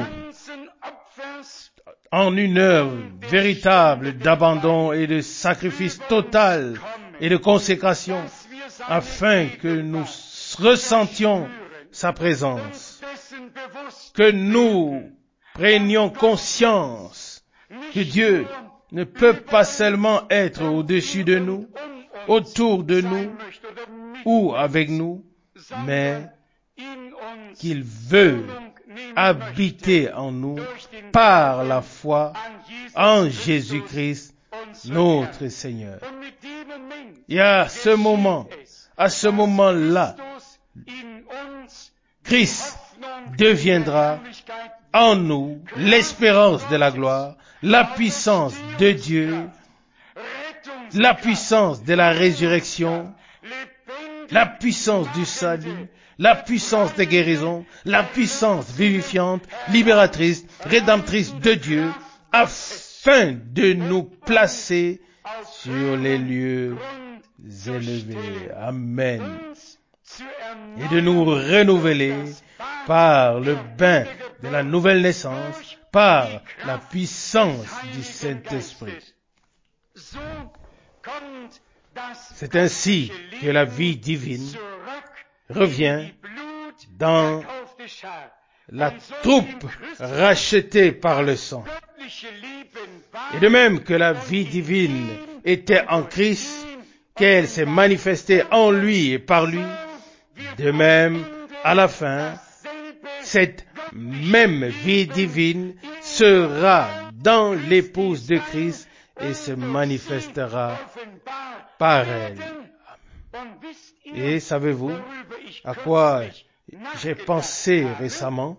en une heure véritable d'abandon et de sacrifice total et de consécration, afin que nous ressentions sa présence, que nous prenions conscience que Dieu ne peut pas seulement être au-dessus de nous, autour de nous ou avec nous, mais qu'il veut habiter en nous par la foi en Jésus-Christ, notre Seigneur. Et à ce moment-là, Christ deviendra en nous l'espérance de la gloire, la puissance de Dieu, la puissance de la résurrection, la puissance du salut, la puissance des guérisons, la puissance vivifiante, libératrice, rédemptrice de Dieu, afin de nous placer sur les lieux élevés. Amen. Et de nous renouveler par le bain de la nouvelle naissance, par la puissance du Saint-Esprit. C'est ainsi que la vie divine revient dans la troupe rachetée par le sang. Et de même que la vie divine était en Christ, qu'elle s'est manifestée en lui et par lui, de même, à la fin, cette même vie divine sera dans l'épouse de Christ et se manifestera par elle. Et savez-vous à quoi j'ai pensé récemment?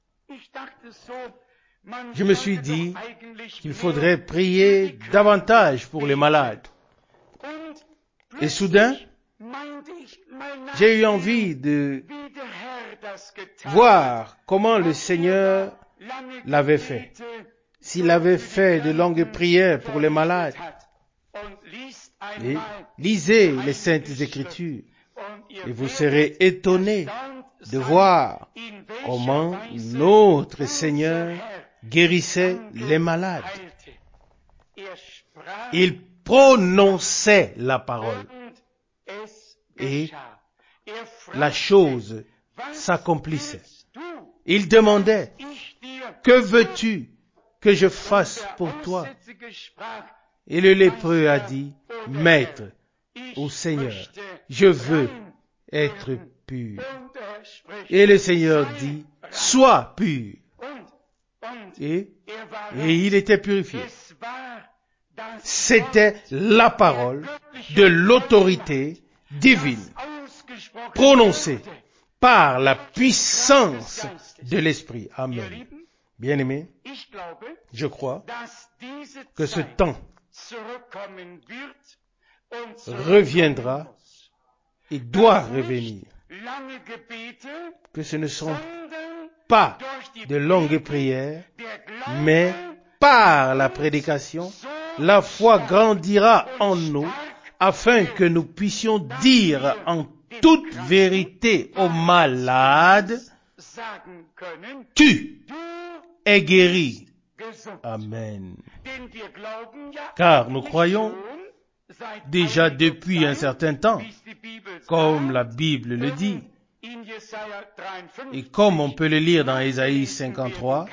Je me suis dit qu'il faudrait prier davantage pour les malades. Et soudain, j'ai eu envie de voir comment le Seigneur l'avait fait. S'il avait fait de longues prières pour les malades. Et lisez les Saintes Écritures et vous serez étonnés de voir comment notre Seigneur guérissait les malades. Il prononçait la parole et la chose s'accomplissait. Il demandait, que veux-tu que je fasse pour toi? Et le lépreux a dit, Maître, ô Seigneur, je veux être pur. Et le Seigneur dit, sois pur. Et il était purifié. C'était la parole de l'autorité divine, prononcée par la puissance de l'Esprit. Amen. Bien-aimés, je crois que ce temps reviendra et doit revenir. Que ce ne sont pas de longues prières, mais par la prédication, la foi grandira en nous afin que nous puissions dire en toute vérité aux malades, tu es guéri Amen. Car nous croyons déjà depuis un certain temps, comme la Bible le dit, et comme on peut le lire dans Ésaïe 53,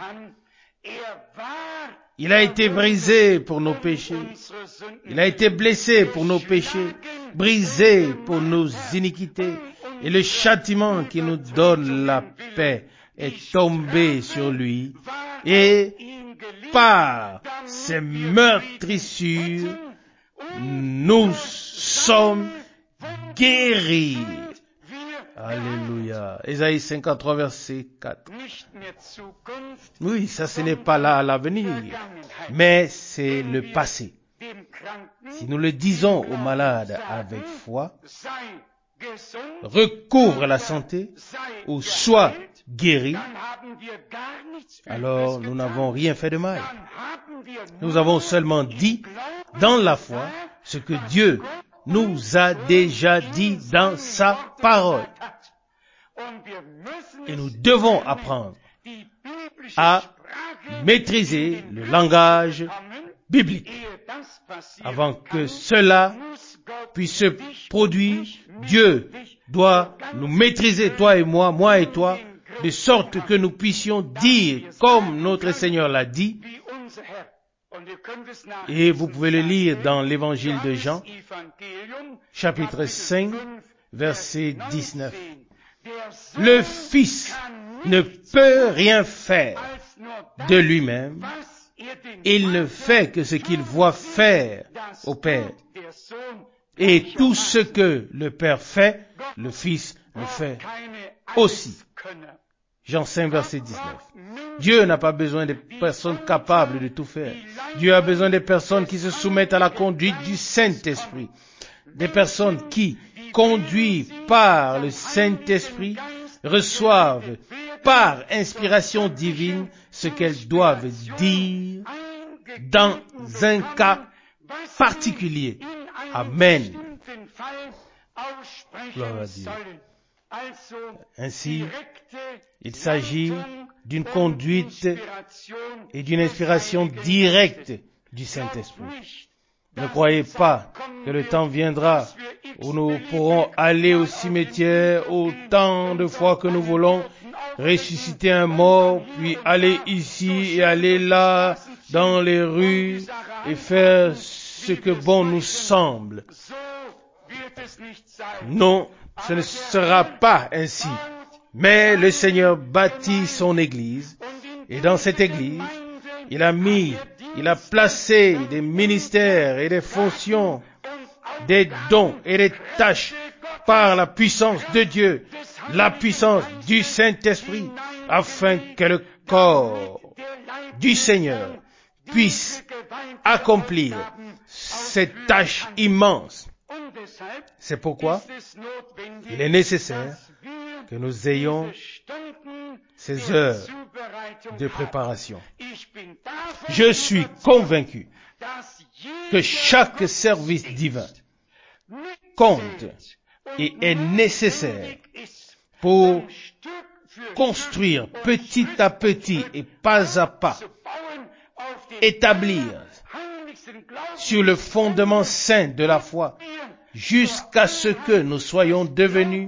il a été brisé pour nos péchés, il a été blessé pour nos péchés, brisé pour nos iniquités, et le châtiment qui nous donne la paix est tombé sur lui, et par ses meurtrissures, nous sommes guéris. Alléluia. Ésaïe 53, verset 4. Oui, ça ce n'est pas là à l'avenir, mais c'est le passé. Si nous le disons aux malades avec foi, recouvre la santé ou sois guéri, alors nous n'avons rien fait de mal. Nous avons seulement dit dans la foi ce que Dieu nous a déjà dit dans sa parole. Et nous devons apprendre à maîtriser le langage biblique. Avant que cela puisse se produire, Dieu doit nous maîtriser, toi et moi, moi et toi, de sorte que nous puissions dire, comme notre Seigneur l'a dit, et vous pouvez le lire dans l'évangile de Jean, chapitre 5, verset 19. Le Fils ne peut rien faire de lui-même, il ne fait que ce qu'il voit faire au Père. Et tout ce que le Père fait, le Fils le fait aussi. Jean 5, verset 19. Dieu n'a pas besoin de personnes capables de tout faire. Dieu a besoin de personnes qui se soumettent à la conduite du Saint-Esprit. Des personnes qui, conduites par le Saint-Esprit, reçoivent par inspiration divine ce qu'elles doivent dire dans un cas particulier. Amen. Gloire à Dieu. Ainsi, il s'agit d'une conduite et d'une inspiration directe du Saint-Esprit. Ne croyez pas que le temps viendra où nous pourrons aller au cimetière autant de fois que nous voulons, ressusciter un mort, puis aller ici et aller là, dans les rues, et faire ce que bon nous semble. Non, ce ne sera pas ainsi. Mais le Seigneur bâtit son Église, et dans cette Église, il a placé des ministères et des fonctions, des dons et des tâches par la puissance de Dieu, la puissance du Saint-Esprit, afin que le corps du Seigneur puisse accomplir cette tâche immense. C'est pourquoi il est nécessaire que nous ayons ces heures de préparation. Je suis convaincu que chaque service divin compte et est nécessaire pour construire petit à petit et pas à pas, établir sur le fondement saint de la foi, jusqu'à ce que nous soyons devenus,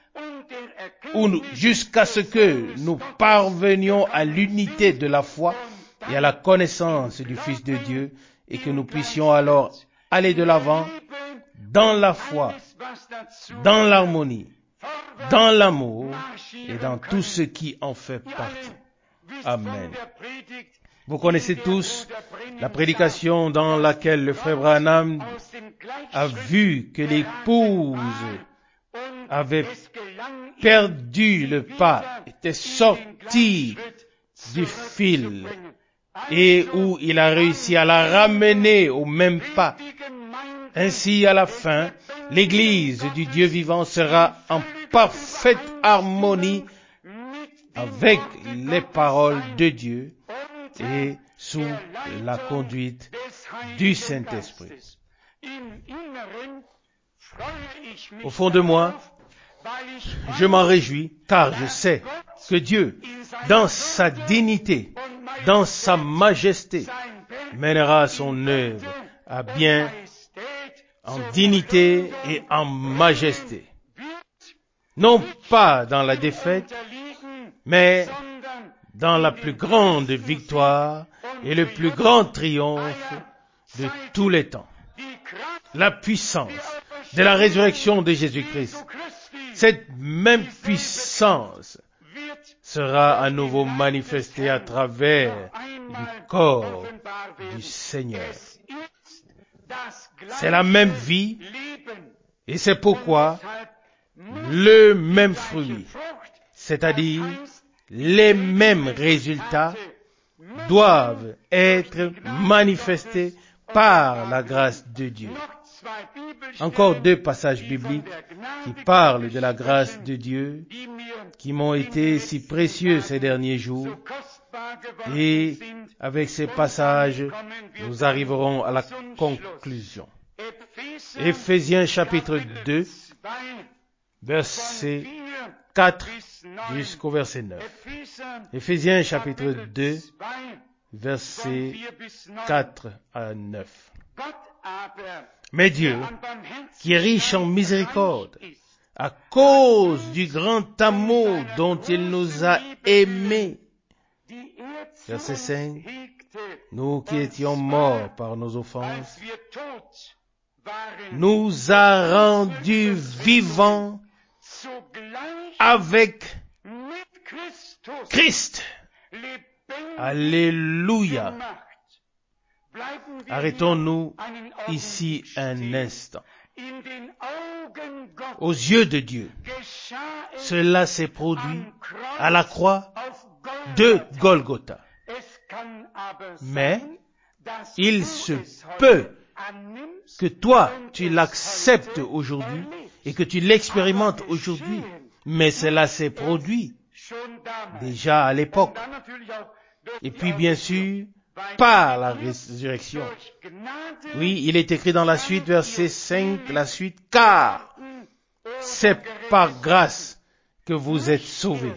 jusqu'à ce que nous parvenions à l'unité de la foi et à la connaissance du Fils de Dieu, et que nous puissions alors aller de l'avant dans la foi, dans l'harmonie, dans l'amour et dans tout ce qui en fait partie. Amen. Vous connaissez tous la prédication dans laquelle le frère Branham a vu que l'épouse avait perdu le pas, était sortie du fil, et où il a réussi à la ramener au même pas. Ainsi, à la fin, l'Église du Dieu vivant sera en parfaite harmonie avec les paroles de Dieu et sous la conduite du Saint-Esprit. Au fond de moi, je m'en réjouis, car je sais que Dieu, dans sa dignité, dans sa majesté, mènera son œuvre à bien en dignité et en majesté. Non pas dans la défaite, mais dans la plus grande victoire et le plus grand triomphe de tous les temps. La puissance de la résurrection de Jésus-Christ, cette même puissance sera à nouveau manifestée à travers le corps du Seigneur. C'est la même vie et c'est pourquoi le même fruit, c'est-à-dire les mêmes résultats, doivent être manifestés par la grâce de Dieu. Encore 2 passages bibliques qui parlent de la grâce de Dieu, qui m'ont été si précieux ces derniers jours. Et avec ces passages, nous arriverons à la conclusion. Éphésiens chapitre 2, verset 4 jusqu'au verset 9. Éphésiens chapitre 2, verset 4 à 9. Mais Dieu, qui est riche en miséricorde, à cause du grand amour dont il nous a aimés, verset 5, nous qui étions morts par nos offenses, nous a rendus vivants avec Christ. Alléluia. Arrêtons-nous ici un instant. Aux yeux de Dieu, cela s'est produit à la croix de Golgotha. Mais il se peut que toi, tu l'acceptes aujourd'hui et que tu l'expérimentes aujourd'hui. Mais cela s'est produit déjà à l'époque. Et puis bien sûr, par la résurrection. Oui, il est écrit dans la suite, verset 5, la suite, car c'est par grâce que vous êtes sauvés.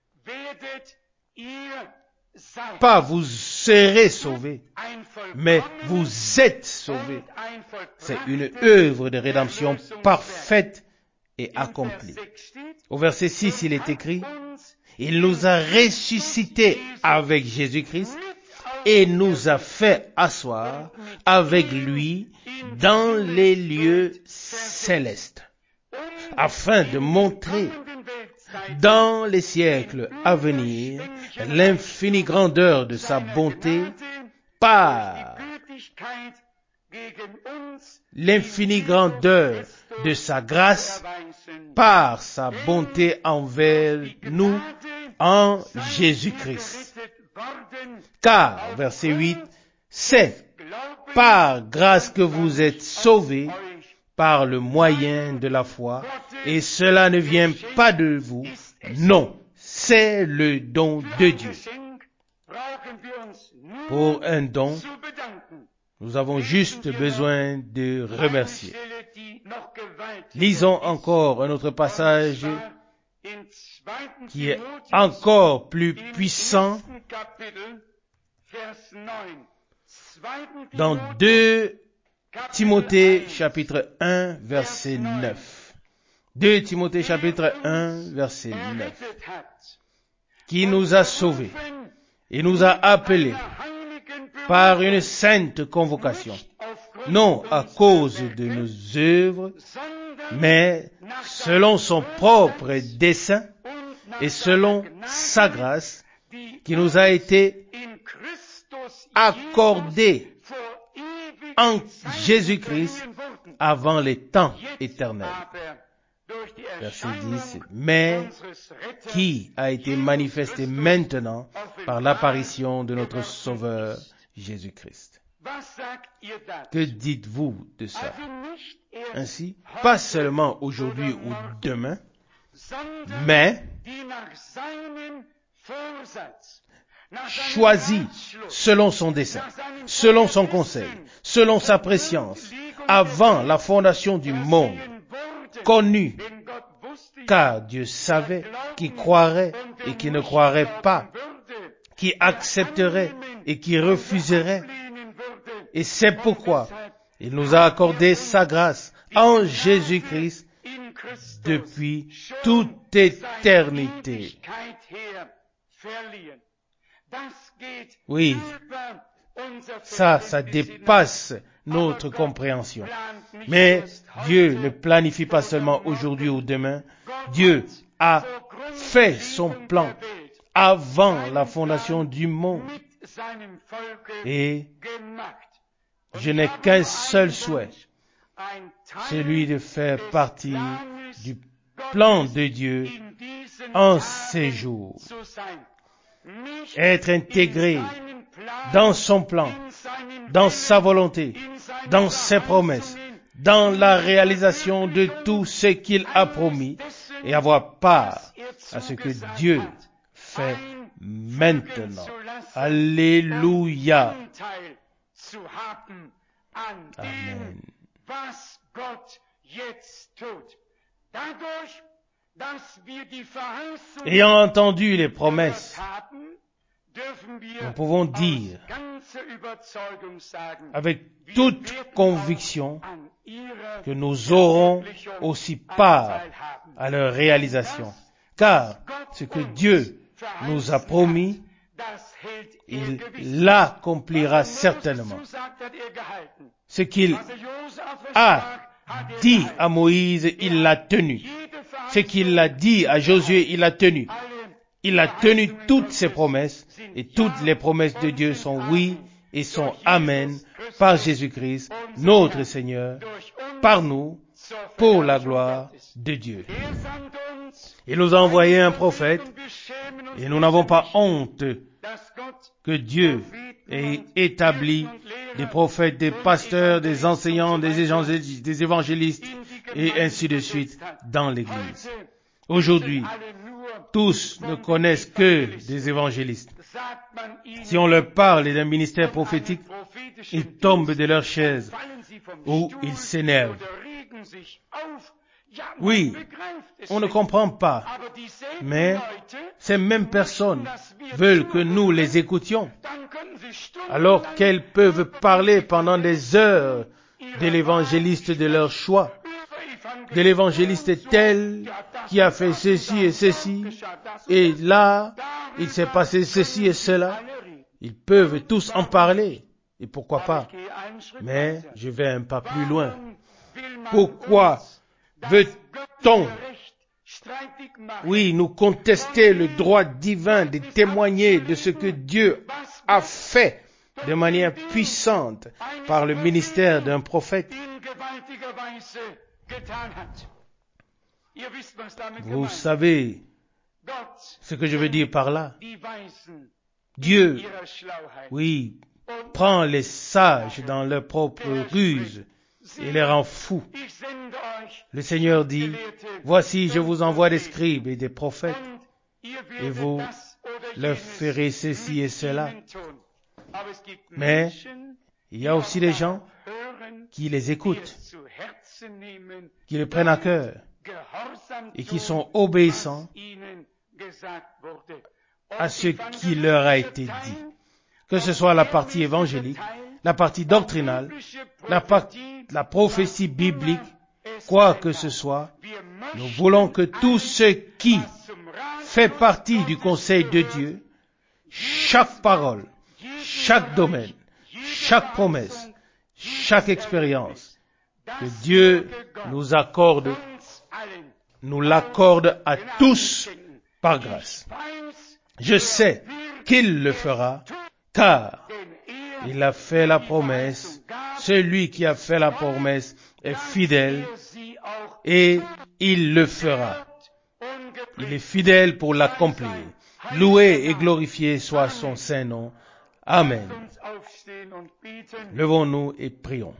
Pas vous serez sauvés, mais vous êtes sauvés. C'est une œuvre de rédemption parfaite et accomplie. Au verset 6, il est écrit, il nous a ressuscités avec Jésus-Christ et nous a fait asseoir avec lui dans les lieux célestes, afin de montrer dans les siècles à venir l'infinie grandeur de sa bonté par l'infinie grandeur de sa grâce par sa bonté envers nous en Jésus-Christ. Car, verset 8, c'est par grâce que vous êtes sauvés par le moyen de la foi, et cela ne vient pas de vous, non, c'est le don de Dieu. Pour un don, nous avons juste besoin de remercier. Lisons encore un autre passage qui est encore plus puissant dans 2 Timothée chapitre 1 verset 9. 2 Timothée chapitre 1 verset 9. Qui nous a sauvés et nous a appelés par une sainte convocation, non à cause de nos œuvres, mais selon son propre dessein et selon sa grâce qui nous a été accordée en Jésus-Christ avant les temps éternels. Verset 10, mais qui a été manifesté maintenant par l'apparition de notre Sauveur Jésus-Christ. Que dites-vous de ça? Ainsi, pas seulement aujourd'hui ou demain, mais choisi selon son dessein, selon son conseil, selon sa préscience, avant la fondation du monde, connu car Dieu savait qui croirait et qui ne croirait pas, qui accepterait et qui refuserait. Et c'est pourquoi il nous a accordé sa grâce en Jésus-Christ depuis toute éternité. Oui, ça dépasse notre compréhension. Mais Dieu ne planifie pas seulement aujourd'hui ou demain. Dieu a fait son plan avant la fondation du monde. Et je n'ai qu'un seul souhait, celui de faire partie du plan de Dieu en ces jours. Être intégré dans son plan, dans sa volonté, dans ses promesses, dans la réalisation de tout ce qu'il a promis et avoir part à ce que Dieu fait maintenant. Alléluia. Amen. Ayant entendu les promesses, nous pouvons dire avec toute conviction que nous aurons aussi part à leur réalisation. Car ce que Dieu nous a promis, il l'accomplira certainement. Ce qu'il a dit à Moïse, il l'a tenu. Ce qu'il a dit à Josué, il l'a tenu. Il a tenu toutes ses promesses, et toutes les promesses de Dieu sont oui et sont amen par Jésus-Christ, notre Seigneur, par nous, pour la gloire de Dieu. Il nous a envoyé un prophète, et nous n'avons pas honte que Dieu ait établi des prophètes, des pasteurs, des enseignants, des évangélistes, et ainsi de suite dans l'Église. Aujourd'hui, tous ne connaissent que des évangélistes. Si on leur parle d'un ministère prophétique, ils tombent de leur chaise ou ils s'énervent. Oui, on ne comprend pas, mais ces mêmes personnes veulent que nous les écoutions, alors qu'elles peuvent parler pendant des heures de l'évangéliste de leur choix, de l'évangéliste tel qui a fait ceci et ceci, et là, il s'est passé ceci et cela. Ils peuvent tous en parler, et pourquoi pas. Mais je vais un pas plus loin. Pourquoi veut-on, oui, nous contester le droit divin de témoigner de ce que Dieu a fait de manière puissante par le ministère d'un prophète? Vous savez ce que je veux dire par là. Dieu, oui, prend les sages dans leur propre ruse et les rend fous. Le Seigneur dit, voici, je vous envoie des scribes et des prophètes, et vous leur ferez ceci et cela. Mais il y a aussi des gens qui les écoutent, qui les prennent à cœur et qui sont obéissants à ce qui leur a été dit. Que ce soit la partie évangélique, la partie doctrinale, la prophétie biblique, quoi que ce soit, nous voulons que tout ce qui fait partie du conseil de Dieu, chaque parole, chaque domaine, chaque promesse, chaque expérience, que Dieu nous accorde, nous l'accorde à tous par grâce. Je sais qu'il le fera, car il a fait la promesse. Celui qui a fait la promesse est fidèle et il le fera. Il est fidèle pour l'accomplir. Loué et glorifié soit son saint nom. Amen. Levons-nous et prions.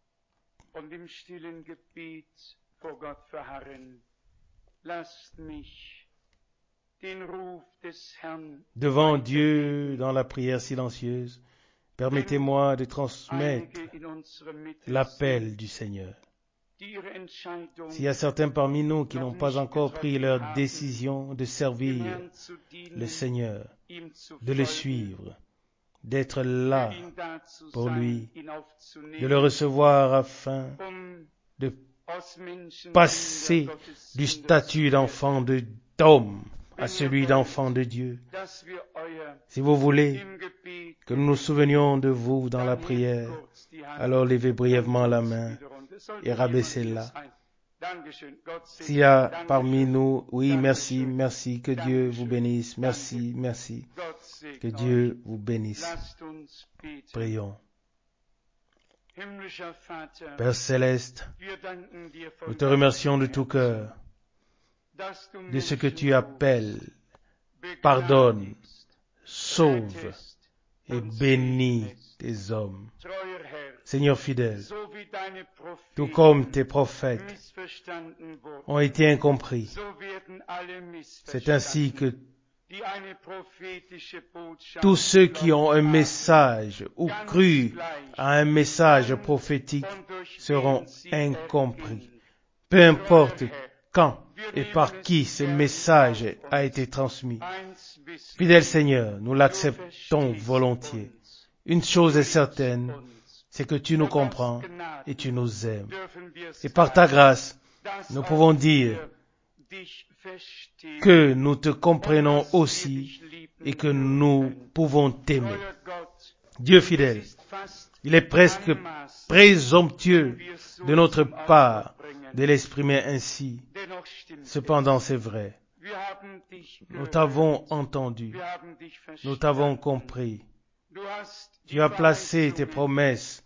Devant Dieu, dans la prière silencieuse, permettez-moi de transmettre l'appel du Seigneur. S'il y a certains parmi nous qui n'ont pas encore pris leur décision de servir le Seigneur, de le suivre, d'être là pour lui, de le recevoir afin de passer du statut d'homme à celui d'enfant de Dieu. Si vous voulez que nous nous souvenions de vous dans la prière, alors levez brièvement la main et rabaissez-la. S'il y a parmi nous, oui, merci, merci, que Dieu vous bénisse, merci, merci, que Dieu vous bénisse. Prions. Père Céleste, nous te remercions de tout cœur de ce que tu appelles, pardonne, sauve et bénis tes hommes. Seigneur fidèle, tout comme tes prophètes ont été incompris, c'est ainsi que tous ceux qui ont un message ou cru à un message prophétique seront incompris. Peu importe quand et par qui ce message a été transmis. Fidèle Seigneur, nous l'acceptons volontiers. Une chose est certaine, c'est que tu nous comprends et tu nous aimes. Et par ta grâce, nous pouvons dire que nous te comprenons aussi et que nous pouvons t'aimer. Dieu fidèle, il est presque présomptueux de notre part de l'exprimer ainsi. Cependant, c'est vrai. Nous t'avons entendu. Nous t'avons compris. Tu as placé tes promesses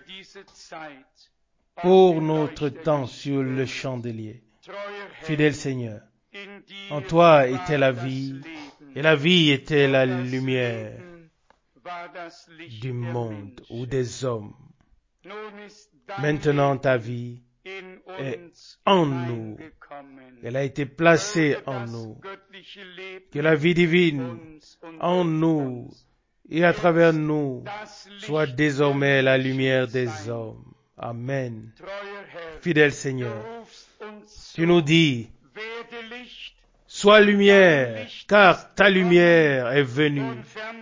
pour notre temps sur le chandelier. Fidèle Seigneur, en toi était la vie, et la vie était la lumière du monde ou des hommes. Maintenant ta vie est en nous. Elle a été placée en nous. Que la vie divine en nous et à travers nous soit désormais la lumière des hommes. Amen. Fidèle Seigneur, tu nous dis, sois lumière, car ta lumière est venue.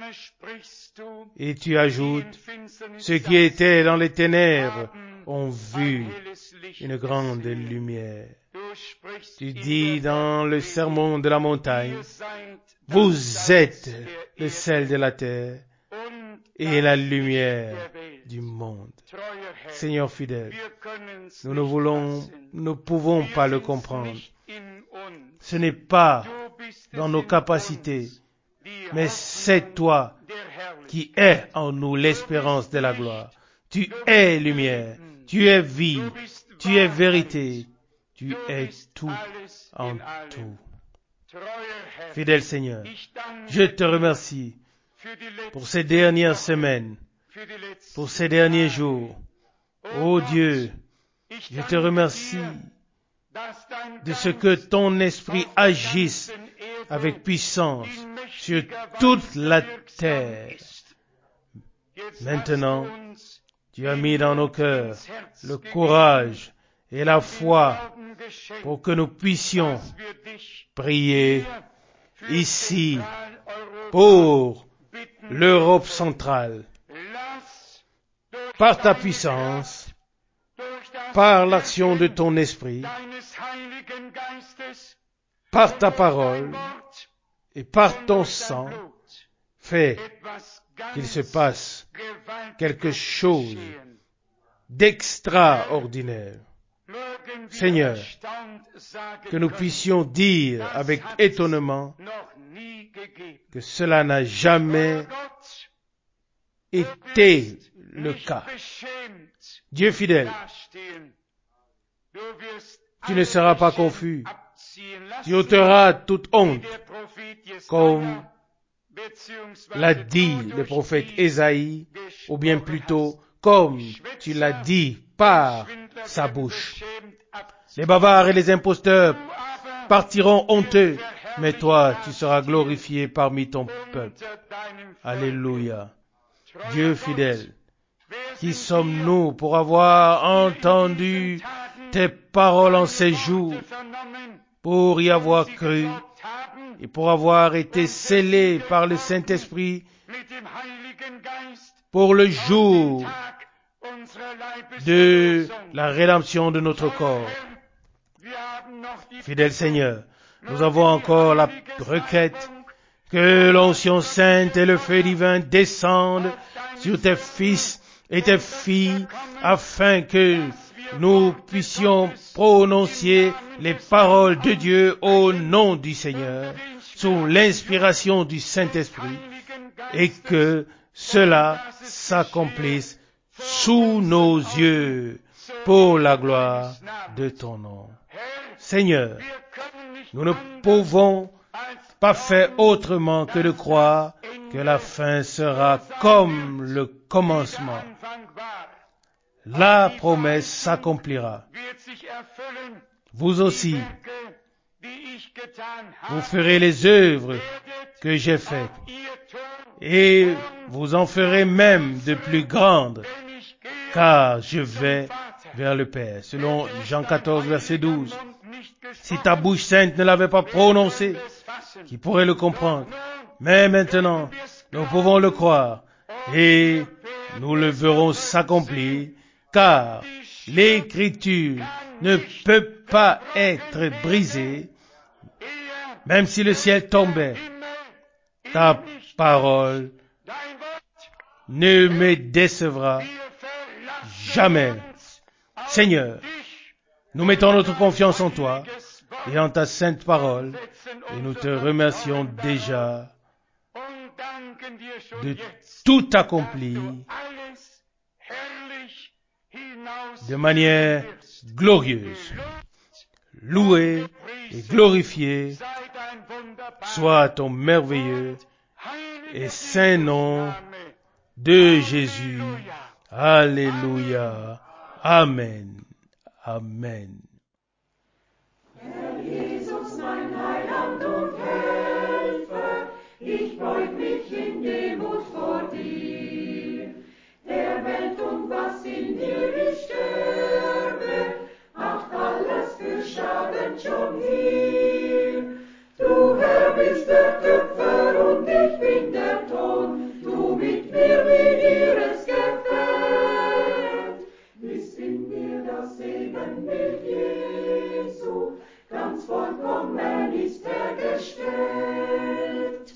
Et tu ajoutes, ceux qui étaient dans les ténèbres ont vu une grande lumière. Tu dis dans le sermon de la montagne, vous êtes le sel de la terre et la lumière du monde. Seigneur fidèle, nous ne pouvons pas le comprendre. Ce n'est pas dans nos capacités, mais c'est toi qui es en nous l'espérance de la gloire. Tu es lumière, tu es vie, tu es vérité, tu es tout en tout. Fidèle Seigneur, je te remercie pour ces dernières semaines, pour ces derniers jours. Oh Dieu, je te remercie de ce que ton esprit agisse avec puissance sur toute la terre. Maintenant, tu as mis dans nos cœurs le courage et la foi pour que nous puissions prier ici pour l'Europe centrale. Par ta puissance, par l'action de ton esprit, par ta parole et par ton sang, fais qu'il se passe quelque chose d'extraordinaire. Seigneur, que nous puissions dire avec étonnement que cela n'a jamais été le cas. Dieu fidèle, tu ne seras pas confus. Tu ôteras toute honte, comme l'a dit le prophète Ésaïe, ou bien plutôt comme tu l'as dit par sa bouche. Les bavards et les imposteurs partiront honteux, mais toi, tu seras glorifié parmi ton peuple. Alléluia. Dieu fidèle, qui sommes-nous pour avoir entendu tes paroles en ces jours, pour y avoir cru et pour avoir été scellés par le Saint-Esprit pour le jour de la rédemption de notre corps. Fidèle Seigneur, nous avons encore la requête que l'onction sainte et le feu divin descendent sur tes fils et tes filles afin que nous puissions prononcer les paroles de Dieu au nom du Seigneur, sous l'inspiration du Saint-Esprit, et que cela s'accomplisse sous nos yeux pour la gloire de ton nom. Seigneur, nous ne pouvons pas faire autrement que de croire que la fin sera comme le commencement. La promesse s'accomplira. Vous aussi, vous ferez les œuvres que j'ai faites, et vous en ferez même de plus grandes, car je vais vers le Père. Selon Jean 14, verset 12. Si ta bouche sainte ne l'avait pas prononcé, qui pourrait le comprendre? Mais maintenant, nous pouvons le croire, et nous le verrons s'accomplir, car l'Écriture ne peut pas être brisée, même si le ciel tombait. Ta parole ne me décevra jamais. Seigneur, nous mettons notre confiance en toi et en ta sainte parole, et nous te remercions déjà de tout accompli de manière glorieuse. Loué et glorifié soit ton merveilleux et saint nom de Jésus. Alléluia. Amen. Amen. Herr Jesus, mein Heiland und Helfer, ich beug mich in Demut vor dir. Der Welt und was in ihr ich sterbe, macht alles für Schaden schon hier. Du Herr bist der Töpfer und ich bin der Ton, du mit mir, wie dir es gefällt. Ist in mir das Ebenbild Jesu, ganz vollkommen ist er gestellt.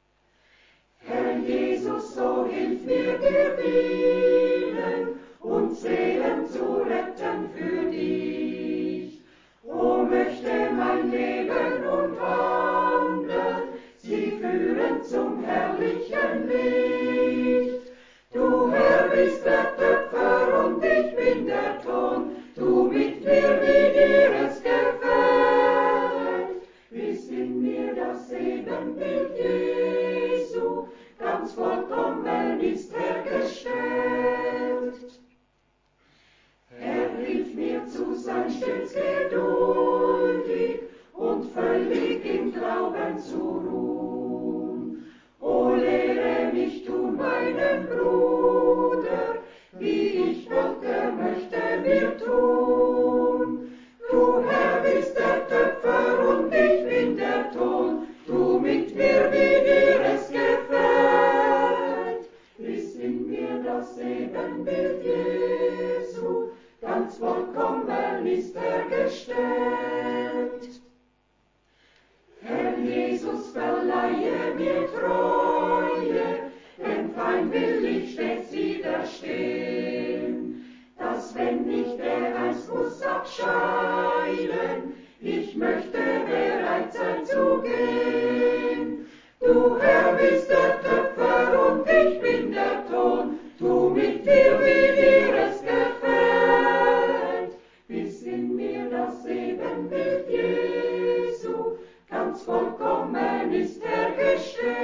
Herr Jesus, so hilf mir dir dienen und Seelen zu retten für dich. O möchte mein Leben und Handeln sie führen zum herrlichen Licht. Du Herr bist der Töpfer und ich bin der Ton, du mit mir, wie dir es gefällt. Ist in mir das Ebenbild Jesu, ganz vollkommen ist er gestellt. Er hilft mir zu sein stets geduldig und völlig im Glauben zu ruhen. O lehre mich tun meinen Bruder, wie ich wollte, möchte mir tun. Du Herr bist der Töpfer und ich bin der Ton, du mit mir, wie dir es gefällt. Ist in mir das Ebenbild Jesu, ganz vollkommen ist er gestellt. Herr Jesus, verleihe mir Treue, dem Feind will ich stets widerstehen. Dass wenn ich dereinst muss abscheiden, ich möchte bereit sein zu gehen. Du Herr bist der Töpfer und ich bin der Ton, du mit mir, wie dir es gefällt. Bis in mir das Ebenbild Jesu, ganz vollkommen ist er gestellt.